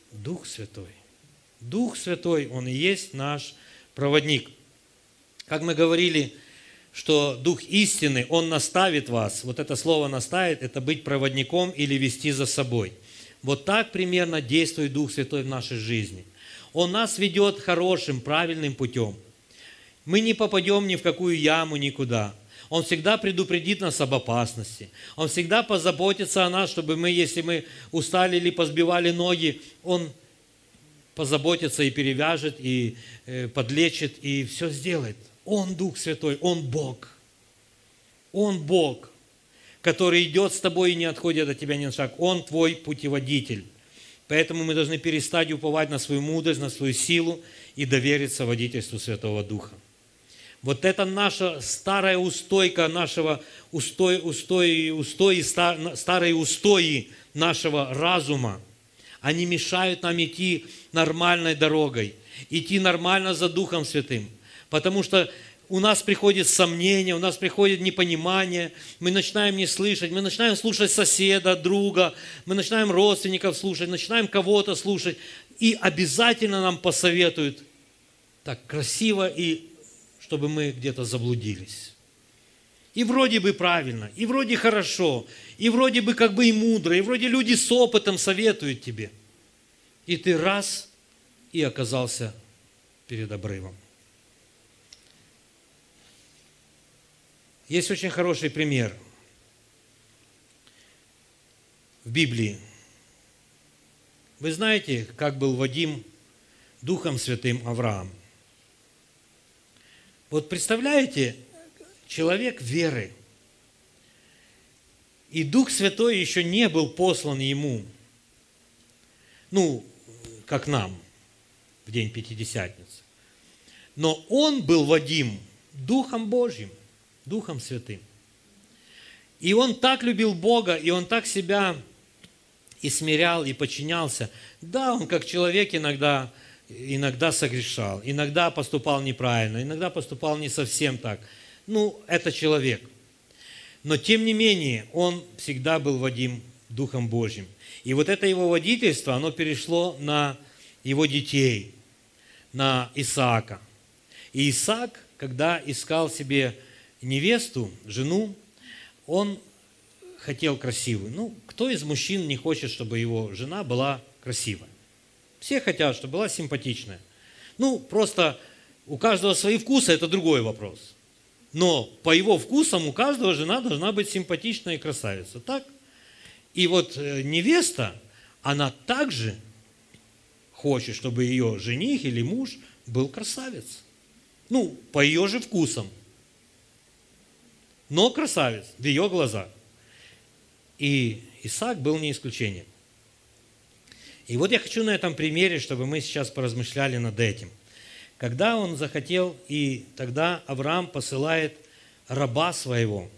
Дух Святой. Дух Святой, Он и есть наш проводник. Как мы говорили, что Дух истины, Он наставит вас. Вот это слово «наставит» – это быть проводником или вести за собой. Вот так примерно действует Дух Святой в нашей жизни. Он нас ведет хорошим, правильным путем. Мы не попадем ни в какую яму, никуда. Он всегда предупредит нас об опасности. Он всегда позаботится о нас, чтобы мы, если мы устали или позбивали ноги, Он позаботится и перевяжет, и э, подлечит, и все сделает. Он Дух Святой, Он Бог. Он Бог, который идет с тобой и не отходит от тебя ни на шаг. Он твой путеводитель. Поэтому мы должны перестать уповать на свою мудрость, на свою силу и довериться водительству Святого Духа. Вот это наша старая устойка нашего, устой, устой, устои, старые устои нашего разума. Они мешают нам идти нормальной дорогой, идти нормально за Духом Святым. Потому что у нас приходит сомнение, у нас приходит непонимание, мы начинаем не слышать, мы начинаем слушать соседа, друга, мы начинаем родственников слушать, начинаем кого-то слушать. И обязательно нам посоветуют так красиво, и чтобы мы где-то заблудились. И вроде бы правильно, и вроде хорошо, и вроде бы как бы и мудро, и вроде люди с опытом советуют тебе. И ты раз и оказался перед обрывом. Есть очень хороший пример в Библии. Вы знаете, как был водим Духом Святым Авраам? Вот представляете, человек веры, и Дух Святой еще не был послан ему, ну, как нам в день Пятидесятницы. Но он был водим Духом Божьим, Духом Святым. И он так любил Бога, и он так себя и смирял, и подчинялся. Да, он как человек иногда, иногда согрешал, иногда поступал неправильно, иногда поступал не совсем так. Ну, это человек. Но тем не менее, он всегда был водим Духом Божьим. И вот это его водительство, оно перешло на его детей, на Исаака. И Исаак, когда искал себе невесту, жену, он хотел красивую. Ну, кто из мужчин не хочет, чтобы его жена была красивая? Все хотят, чтобы была симпатичная. Ну, просто у каждого свои вкусы, это другой вопрос. Но по его вкусам у каждого жена должна быть симпатичная и красавица. Так? И вот невеста, она также хочет, чтобы ее жених или муж был красавец. Ну, по ее же вкусам. Но красавец в ее глазах. И Исаак был не исключением. И вот я хочу на этом примере, чтобы мы сейчас поразмышляли над этим. Когда он захотел, и тогда Авраам посылает раба своего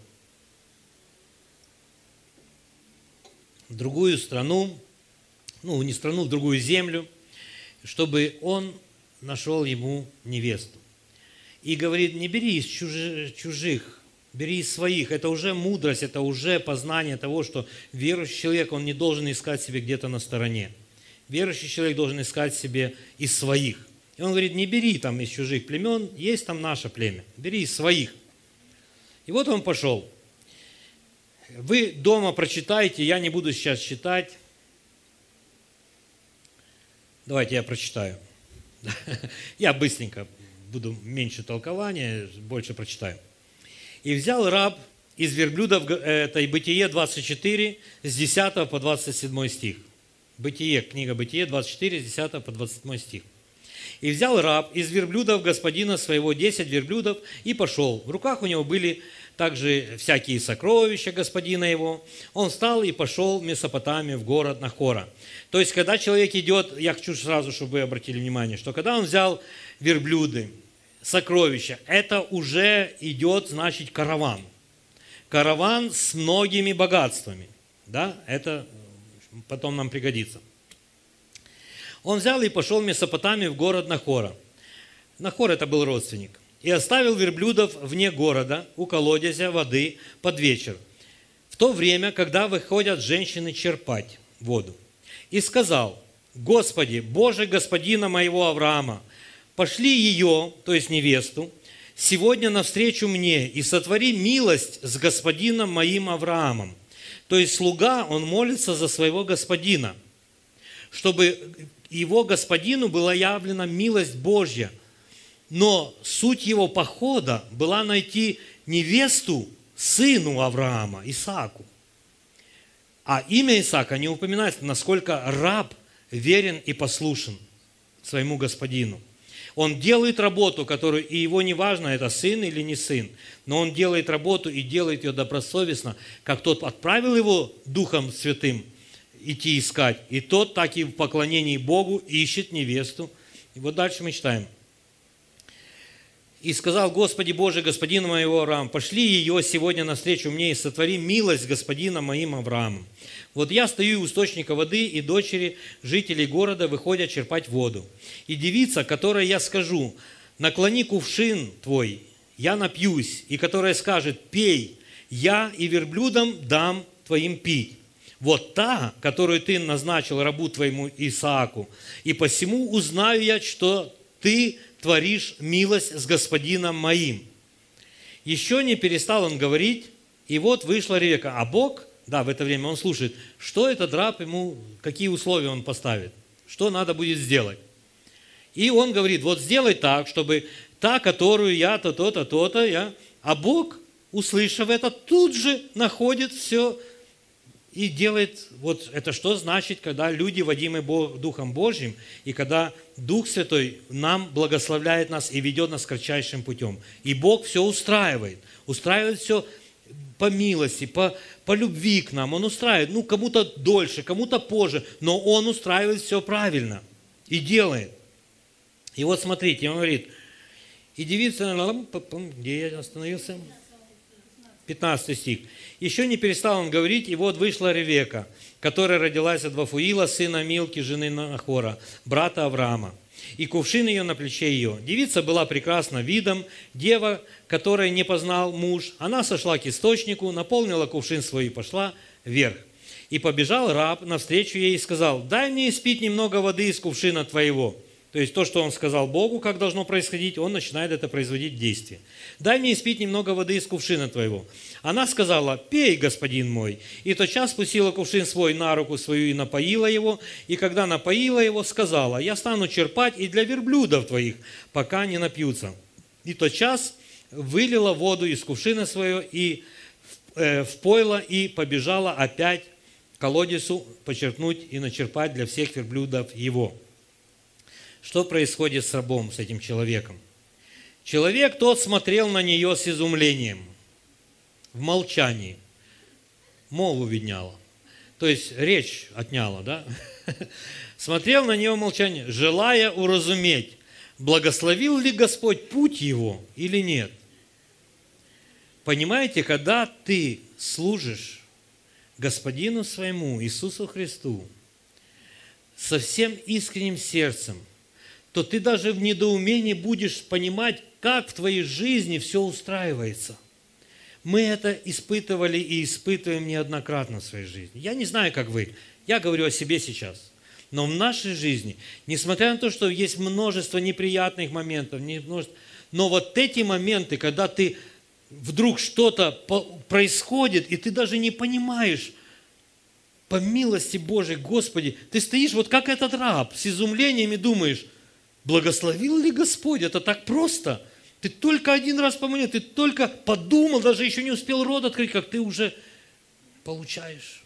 в другую страну, ну, не страну, в другую землю, чтобы он нашел ему невесту. И говорит, не бери из чужих, бери из своих. Это уже мудрость, это уже познание того, что верующий человек, он не должен искать себе где-то на стороне. Верующий человек должен искать себе из своих. И он говорит, не бери там из чужих племен, есть там наше племя, бери из своих. И вот он пошел. Вы дома прочитайте, я не буду сейчас читать. Давайте я прочитаю. Я быстренько буду меньше толкования, больше прочитаю. И взял раб из верблюдов, это Бытие двадцать четыре, с десятого по двадцать седьмой стих. Бытие, книга Бытие двадцать четыре, с десятого по двадцать седьмой стих. И взял раб из верблюдов господина своего десять верблюдов и пошел. В руках у него были также всякие сокровища господина его. Он встал и пошел в Месопотамию, в город Нахора. То есть, когда человек идет, я хочу сразу, чтобы вы обратили внимание, что когда он взял верблюды, сокровища, это уже идет, значит, караван. Караван с многими богатствами. Да, это потом нам пригодится. Он взял и пошел в Месопотамию, в город Нахора. Нахор это был родственник. И оставил верблюдов вне города, у колодезя воды, под вечер, в то время, когда выходят женщины черпать воду. И сказал, Господи, Боже господина моего Авраама, пошли ее, то есть невесту, сегодня навстречу мне и сотвори милость с господином моим Авраамом». То есть слуга, он молится за своего господина, чтобы его господину была явлена милость Божья. Но суть его похода была найти невесту сыну Авраама, Исааку. А имя Исаака не упоминается, насколько раб верен и послушен своему господину. Он делает работу, которую, и его не важно, это сын или не сын, но он делает работу и делает ее добросовестно, как тот отправил его Духом Святым идти искать, и тот так и в поклонении Богу ищет невесту. И вот дальше мы читаем. «И сказал: Господи Боже, господину моего Авраама, пошли ее сегодня навстречу мне и сотвори милость господина моим Авраамом. Вот я стою у источника воды, и дочери жителей города выходят черпать воду. И девица, которой я скажу: наклони кувшин твой, я напьюсь, и которая скажет: пей, я и верблюдам дам твоим пить. Вот та, которую ты назначил рабу твоему Исааку, и посему узнаю я, что ты творишь милость с господином моим». Еще не перестал он говорить, и вот вышла Ревекка. А Бог, да, в это время он слушает, что этот раб ему, какие условия он поставит, что надо будет сделать. И он говорит: вот сделай так, чтобы та, которую я, то, то-то, то-то, я. А Бог, услышав это, тут же находит все и делает. Вот это что значит, когда люди, водимы Духом Божьим, и когда Дух Святой нам благословляет нас и ведет нас кратчайшим путем. И Бог все устраивает. Устраивает все по милости, по, по любви к нам. Он устраивает, ну, кому-то дольше, кому-то позже, но Он устраивает все правильно и делает. И вот смотрите, он говорит: и девица, где я остановился? пятнадцатый стих. «Еще не перестал он говорить, и вот вышла Ревекка, которая родилась от Вафуила, сына Милки, жены Нахора, брата Авраама, и кувшин ее на плече ее. Девица была прекрасна видом, дева, которой не познал муж. Она сошла к источнику, наполнила кувшин свой и пошла вверх. И побежал раб навстречу ей и сказал: дай мне испить немного воды из кувшина твоего». То есть то, что он сказал Богу, как должно происходить, он начинает это производить в действии. «Дай мне испить немного воды из кувшина твоего». Она сказала: пей, господин мой. И тотчас спустила кувшин свой на руку свою и напоила его. И когда напоила его, сказала: я стану черпать и для верблюдов твоих, пока не напьются. И тотчас вылила воду из кувшина своего и э, впоила, и побежала опять к колодезу почерпнуть и начерпать для всех верблюдов его. Что происходит с рабом, с этим человеком? Человек тот смотрел на нее с изумлением, в молчании. Мову видняла. То есть речь отняла, да? Смотрел на нее в молчании, желая уразуметь, благословил ли Господь путь его или нет. Понимаете, когда ты служишь Господину своему, Иисусу Христу, со всем искренним сердцем, то ты даже в недоумении будешь понимать, как в твоей жизни все устраивается. Мы это испытывали и испытываем неоднократно в своей жизни. Я не знаю, как вы, я говорю о себе сейчас. Но в нашей жизни, несмотря на то, что есть множество неприятных моментов, но вот эти моменты, когда ты вдруг что-то происходит, и ты даже не понимаешь, по милости Божией, Господи, ты стоишь вот как этот раб, с изумлением и думаешь: благословил ли Господь? Это так просто. Ты только один раз помнил, ты только подумал, даже еще не успел рот открыть, как ты уже получаешь.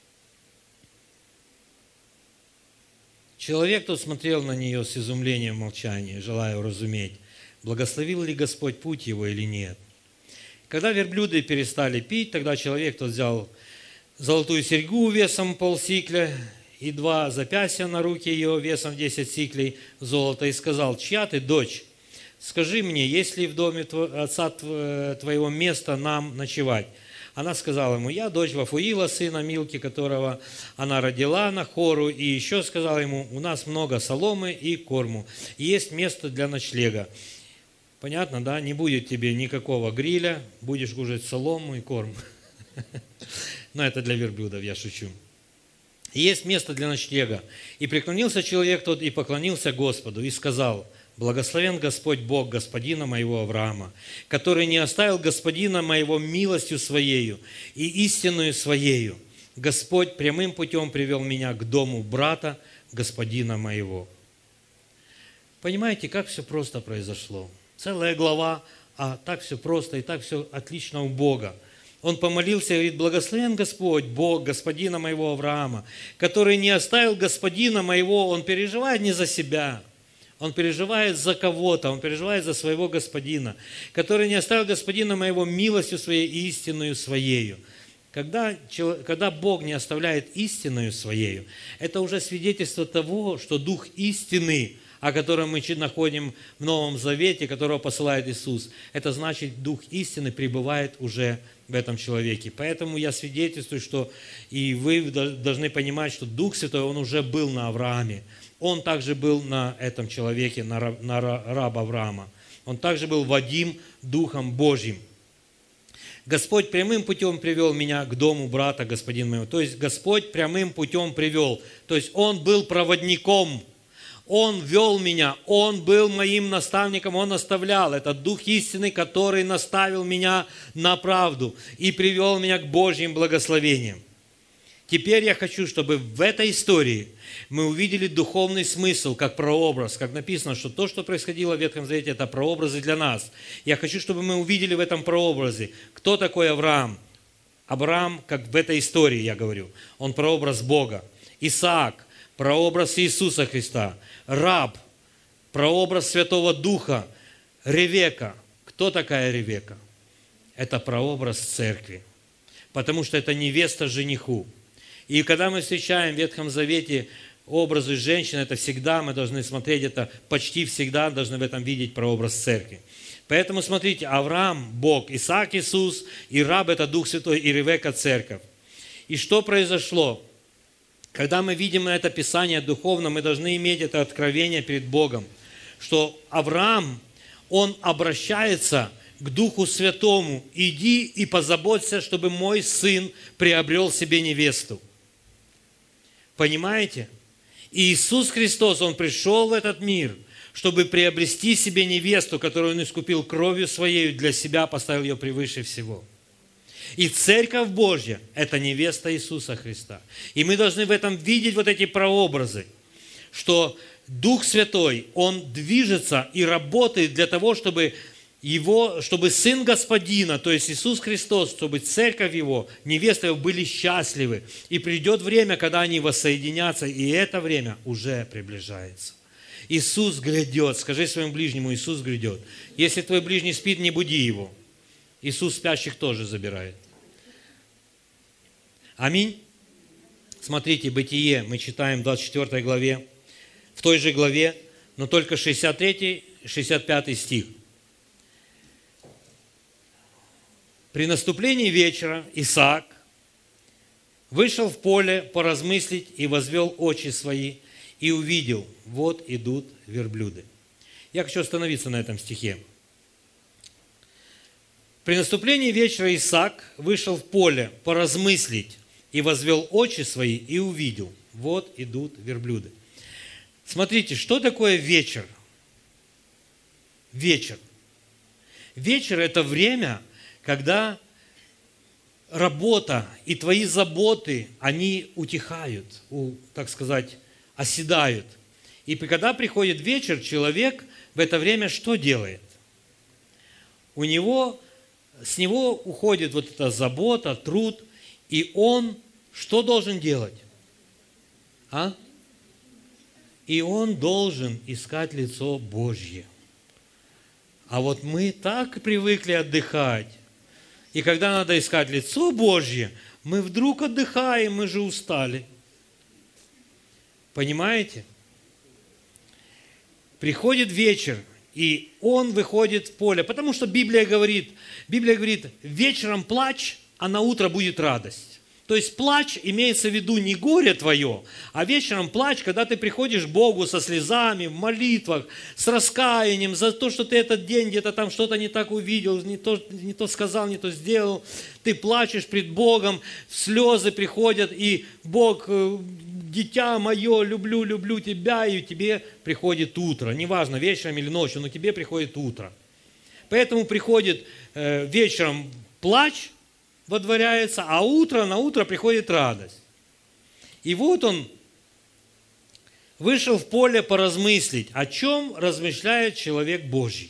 Человек тот смотрел на нее с изумлением в молчании, желая уразуметь, благословил ли Господь путь его или нет. Когда верблюды перестали пить, тогда человек тот взял золотую серьгу весом полсикля и два запястья на руки ее весом десять сиклей золота и сказал: чья ты дочь? Скажи мне, есть ли в доме отца твоего места нам ночевать? Она сказала ему: я дочь Вафуила, сына Милки, которого она родила Нахору, и еще сказала ему: у нас много соломы и корму, и есть место для ночлега. Понятно, да? Не будет тебе никакого гриля, будешь кушать солому и корм. Но это для верблюдов, я шучу. есть место для ночлега. И преклонился человек тот и поклонился Господу, и сказал: благословен Господь Бог господина моего Авраама, который не оставил господина моего милостью своею и истинную своею. Господь прямым путем привел меня к дому брата господина моего». Понимаете, как все просто произошло? Целая глава, а так все просто и так все отлично у Бога. Он помолился и говорит: благословен Господь, Бог господина моего Авраама, который не оставил господина моего. Он переживает не за себя, он переживает за кого-то, он переживает за своего господина, который не оставил господина моего милостью своей и истинную своею. Когда, когда Бог не оставляет истинную своею, это уже свидетельство того, что Дух истины, о котором мы находим в Новом Завете, которого посылает Иисус, это значит, Дух истины пребывает уже в этом человеке. Поэтому я свидетельствую, что и вы должны понимать, что Дух Святой, Он уже был на Аврааме. Он также был на этом человеке, на раб, на раб Авраама. Он также был водим Духом Божьим. Господь прямым путем привел меня к дому брата господина моего. То есть Господь прямым путем привел. То есть Он был проводником. Он вел меня, Он был моим наставником, Он наставлял. Это Дух истины, который наставил меня на правду и привел меня к Божьим благословениям. Теперь я хочу, чтобы в этой истории мы увидели духовный смысл, как прообраз, как написано, что то, что происходило в Ветхом Завете, это прообразы для нас. Я хочу, чтобы мы увидели в этом прообразе, кто такой Авраам. Авраам, как в этой истории я говорю, он прообраз Бога. Исаак, прообраз Иисуса Христа. Раб, прообраз Святого Духа. Ревека. Кто такая Ревека? Это прообраз церкви, потому что это невеста жениху. И когда мы встречаем в Ветхом Завете образы женщин, это всегда мы должны смотреть, это почти всегда должны в этом видеть прообраз церкви. Поэтому смотрите, Авраам – Бог, Исаак – Иисус, и раб – это Дух Святой, и Ревека – церковь. И что произошло? Когда мы видим это Писание духовно, мы должны иметь это откровение перед Богом, что Авраам, он обращается к Духу Святому: иди и позаботься, чтобы мой сын приобрел себе невесту. Понимаете? И Иисус Христос, Он пришел в этот мир, чтобы приобрести себе невесту, которую Он искупил кровью Своей, для себя поставил ее превыше всего. И Церковь Божья – это невеста Иисуса Христа. И мы должны в этом видеть вот эти прообразы, что Дух Святой, Он движется и работает для того, чтобы Его, чтобы Сын Господина, то есть Иисус Христос, чтобы Церковь Его, невеста Его были счастливы. И придет время, когда они воссоединятся, и это время уже приближается. Иисус грядет. Скажи своему ближнему: Иисус грядет. Если твой ближний спит, не буди его. Иисус спящих тоже забирает. Аминь. Смотрите, Бытие, мы читаем в двадцать четвёртой главе, в той же главе, но только шестьдесят третий шестьдесят пятый стих. При наступлении вечера Исаак вышел в поле поразмыслить и возвел очи свои, и увидел: вот идут верблюды. Я хочу остановиться на этом стихе. При наступлении вечера Исаак вышел в поле поразмыслить и возвел очи свои, и увидел: вот идут верблюды. Смотрите, что такое вечер? Вечер. Вечер – это время, когда работа и твои заботы, они утихают, так сказать, оседают. И когда приходит вечер, человек в это время что делает? У него, с него уходит вот эта забота, труд, и он что должен делать? А? И он должен искать лицо Божье. А вот мы так привыкли отдыхать. И когда надо искать лицо Божье, мы вдруг отдыхаем, мы же устали. Понимаете? Приходит вечер, и он выходит в поле, потому что Библия говорит, Библия говорит, вечером плач, а на утро будет радость. То есть плач имеется в виду не горе твое, а вечером плач, когда ты приходишь к Богу со слезами, в молитвах, с раскаянием за то, что ты этот день где-то там что-то не так увидел, не то, не то сказал, не то сделал. Ты плачешь пред Богом, слезы приходят, и Бог, дитя мое, люблю, люблю тебя, и тебе приходит утро. Неважно, вечером или ночью, но тебе приходит утро. Поэтому приходит э, вечером плач, водворяется, а утро, на утро приходит радость. И вот он вышел в поле поразмыслить, о чем размышляет человек Божий.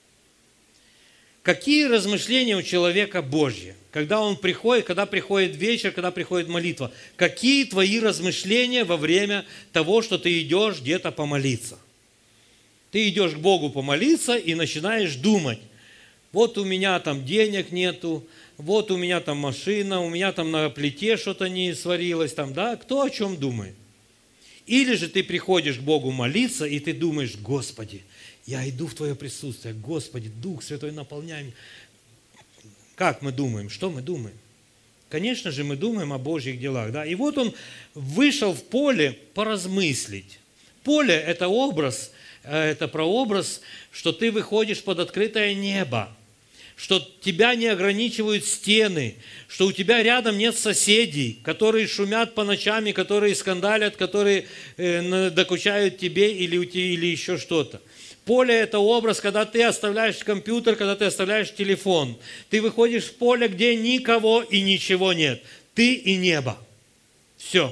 Какие размышления у человека Божьи, когда он приходит, когда приходит вечер, когда приходит молитва? Какие твои размышления во время того, что ты идешь где-то помолиться? Ты идешь к Богу помолиться и начинаешь думать: вот у меня там денег нету, вот у меня там машина, у меня там на плите что-то не сварилось, там, да? Кто о чем думает? Или же ты приходишь к Богу молиться, и ты думаешь: Господи, я иду в Твое присутствие, Господи, Дух Святой, наполняй меня. Как мы думаем? Что мы думаем? Конечно же, мы думаем о Божьих делах, да? И вот он вышел в поле поразмыслить. Поле – это образ, это прообраз, что ты выходишь под открытое небо, что тебя не ограничивают стены, что у тебя рядом нет соседей, которые шумят по ночам, которые скандалят, которые э, докучают тебе или, или еще что-то. Поле – это образ, когда ты оставляешь компьютер, когда ты оставляешь телефон. Ты выходишь в поле, где никого и ничего нет. Ты и небо. Все.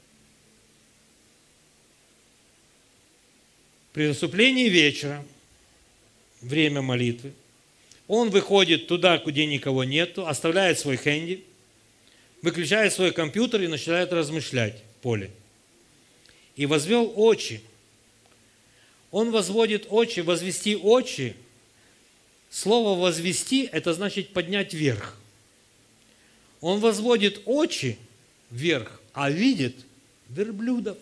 При наступлении вечера, время молитвы, он выходит туда, где никого нету, оставляет свой хэнди, выключает свой компьютер и начинает размышлять в поле. И возвел очи. Он возводит очи, возвести очи. Слово «возвести» – это значит поднять вверх. Он возводит очи вверх, а видит верблюдов.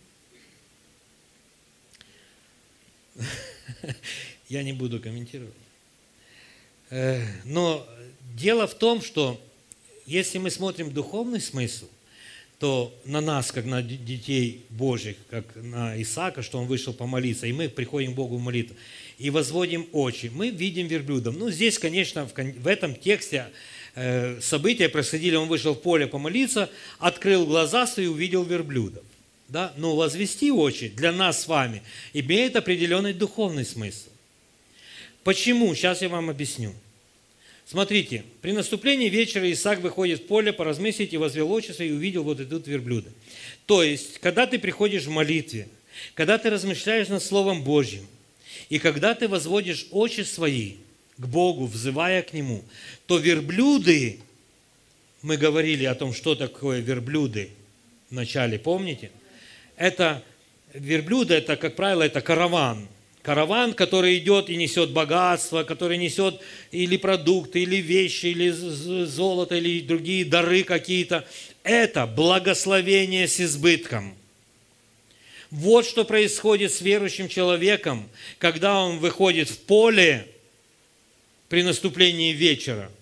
Я не буду комментировать. Но дело в том, что если мы смотрим духовный смысл, то на нас, как на детей Божьих, как на Исаака, что он вышел помолиться, и мы приходим к Богу в молитву, и возводим очи, мы видим верблюдов. Ну, здесь, конечно, в этом тексте события происходили, он вышел в поле помолиться, открыл глаза свои и увидел верблюдов. Да? Но возвести очи для нас с вами имеет определенный духовный смысл. Почему? Сейчас я вам объясню. Смотрите, при наступлении вечера Исаак выходит в поле поразмыслить и возвел очи свои и увидел вот идут верблюды. То есть, когда ты приходишь в молитве, когда ты размышляешь над Словом Божьим, и когда ты возводишь очи свои к Богу, взывая к Нему, то верблюды, мы говорили о том, что такое верблюды в начале, помните? Это верблюды, это, как правило, это караван. Караван, который идет и несет богатство, который несет или продукты, или вещи, или золото, или другие дары какие-то. Это благословение с избытком. Вот что происходит с верующим человеком, когда он выходит в поле при наступлении вечера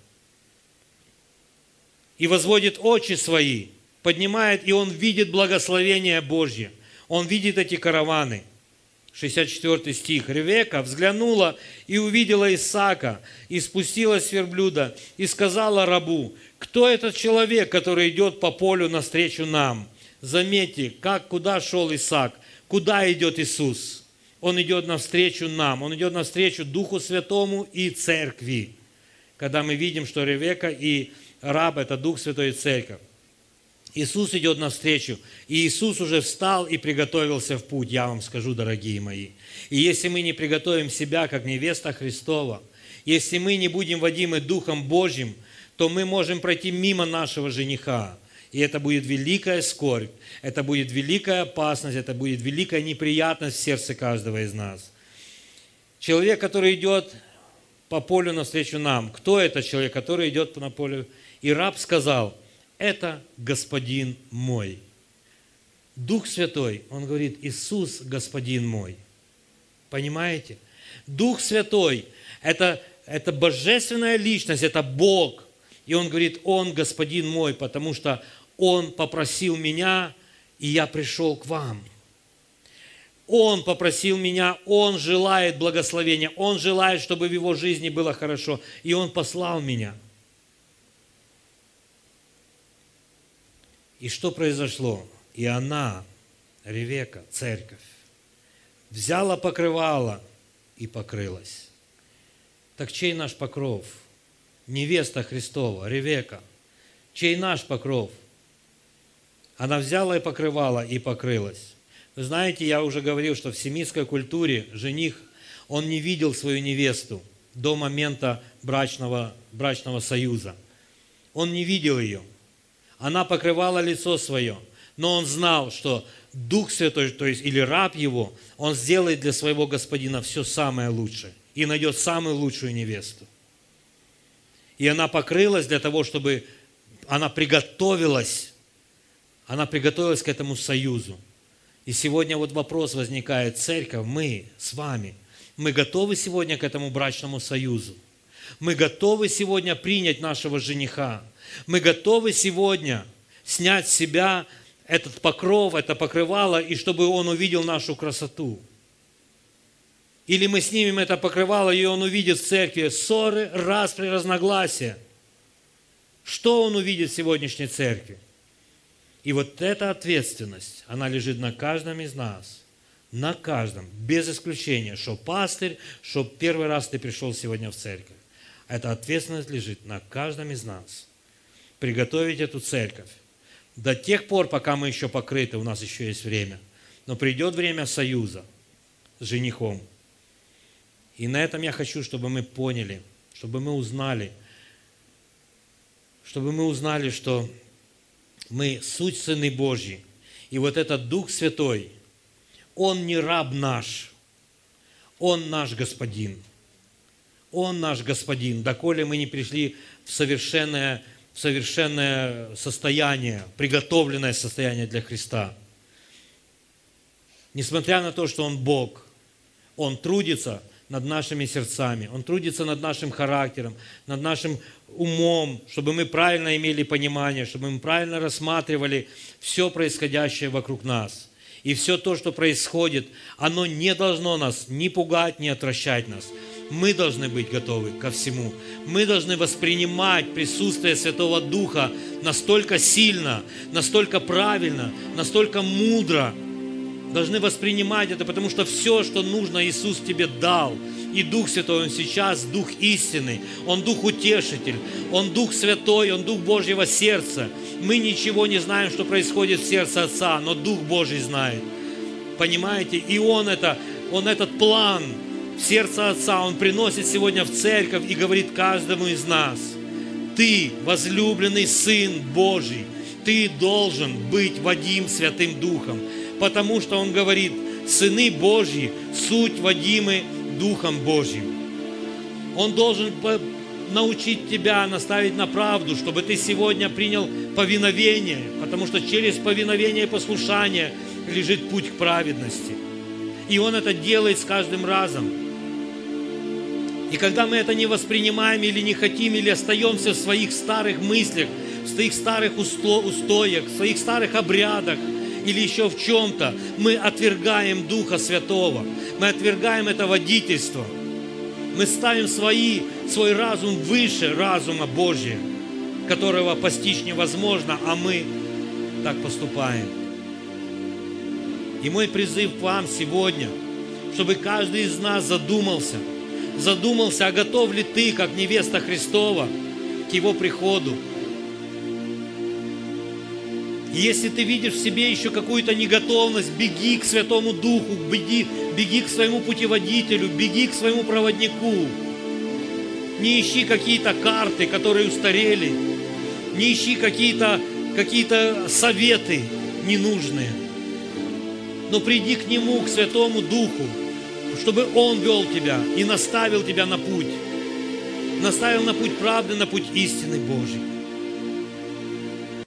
и возводит очи свои, поднимает, и он видит благословение Божье. Он видит эти караваны. шестьдесят четвёртый стих. Ревека взглянула и увидела Исаака, и спустилась с верблюда, и сказала рабу: кто этот человек, который идет по полю навстречу нам? Заметьте, как, куда шел Исаак, куда идет Иисус. Он идет навстречу нам, Он идет навстречу Духу Святому и Церкви. Когда мы видим, что Ревека и раб – это Дух Святой и Церковь. Иисус идет навстречу, и Иисус уже встал и приготовился в путь, я вам скажу, дорогие мои. И если мы не приготовим себя, как невеста Христова, если мы не будем водимы Духом Божьим, то мы можем пройти мимо нашего жениха. И это будет великая скорбь, это будет великая опасность, это будет великая неприятность в сердце каждого из нас. Человек, который идет по полю навстречу нам, кто это человек, который идет по полю? И раб сказал: это Господин мой. Дух Святой, он говорит: Иисус Господин мой. Понимаете? Дух Святой – это, это божественная личность, это Бог. И он говорит: Он Господин мой, потому что Он попросил меня, и я пришел к вам. Он попросил меня, Он желает благословения, Он желает, чтобы в его жизни было хорошо, и Он послал меня. И что произошло? И она, Ревека, церковь, взяла покрывало и покрылась. Так чей наш покров? Невеста Христова, Ревека. Чей наш покров? Она взяла и покрывала и покрылась. Вы знаете, я уже говорил, что в семитской культуре жених, он не видел свою невесту до момента брачного, брачного союза. Он не видел ее. Она покрывала лицо свое, но он знал, что Дух Святой, то есть или раб его, он сделает для своего господина все самое лучшее и найдет самую лучшую невесту. И она покрылась для того, чтобы она приготовилась, она приготовилась к этому союзу. И сегодня вот вопрос возникает, церковь, мы с вами, мы готовы сегодня к этому брачному союзу? Мы готовы сегодня принять нашего жениха? Мы готовы сегодня снять с себя этот покров, это покрывало, и чтобы он увидел нашу красоту? Или мы снимем это покрывало, и он увидит в церкви ссоры, распри, разногласия? Что он увидит в сегодняшней церкви? И вот эта ответственность, она лежит на каждом из нас. На каждом, без исключения, что пастырь, что первый раз ты пришел сегодня в церковь. Эта ответственность лежит на каждом из нас. Приготовить эту церковь. До тех пор, пока мы еще покрыты, у нас еще есть время. Но придет время союза с женихом. И на этом я хочу, чтобы мы поняли, чтобы мы узнали, чтобы мы узнали, что мы суть сыны Божьи. И вот этот Дух Святой, Он не раб наш, Он наш Господин. Он наш Господин, доколе мы не пришли в совершенное, в совершенное состояние, приготовленное состояние для Христа. Несмотря на то, что Он Бог, Он трудится над нашими сердцами, Он трудится над нашим характером, над нашим умом, чтобы мы правильно имели понимание, чтобы мы правильно рассматривали все происходящее вокруг нас. И все то, что происходит, оно не должно нас ни пугать, ни отвращать нас. Мы должны быть готовы ко всему. Мы должны воспринимать присутствие Святого Духа настолько сильно, настолько правильно, настолько мудро. Должны воспринимать это, потому что все, что нужно, Иисус тебе дал. И Дух Святой, Он сейчас Дух истины, Он Дух Утешитель, Он Дух Святой, Он Дух Божьего сердца. Мы ничего не знаем, что происходит в сердце Отца, но Дух Божий знает. Понимаете? И Он, это, он этот план в сердце Отца, Он приносит сегодня в церковь и говорит каждому из нас: ты, возлюбленный Сын Божий, ты должен быть водим Святым Духом. Потому что Он говорит, сыны Божьи, суть водимы Духом Божьим. Он должен научить тебя, наставить на правду, чтобы ты сегодня принял повиновение, потому что через повиновение и послушание лежит путь к праведности. И Он это делает с каждым разом. И когда мы это не воспринимаем или не хотим, или остаемся в своих старых мыслях, в своих старых устоях, в своих старых обрядах, или еще в чем-то, мы отвергаем Духа Святого, мы отвергаем это водительство, мы ставим свои, свой разум выше разума Божия, которого постичь невозможно, а мы так поступаем. И мой призыв к вам сегодня, чтобы каждый из нас задумался, задумался, а готов ли ты, как невеста Христова, к Его приходу. И если ты видишь в себе еще какую-то неготовность, беги к Святому Духу, беги, беги к своему путеводителю, беги к своему проводнику. Не ищи какие-то карты, которые устарели, не ищи какие-то, какие-то советы ненужные, но приди к Нему, к Святому Духу, чтобы Он вел тебя и наставил тебя на путь, наставил на путь правды, на путь истины Божьей.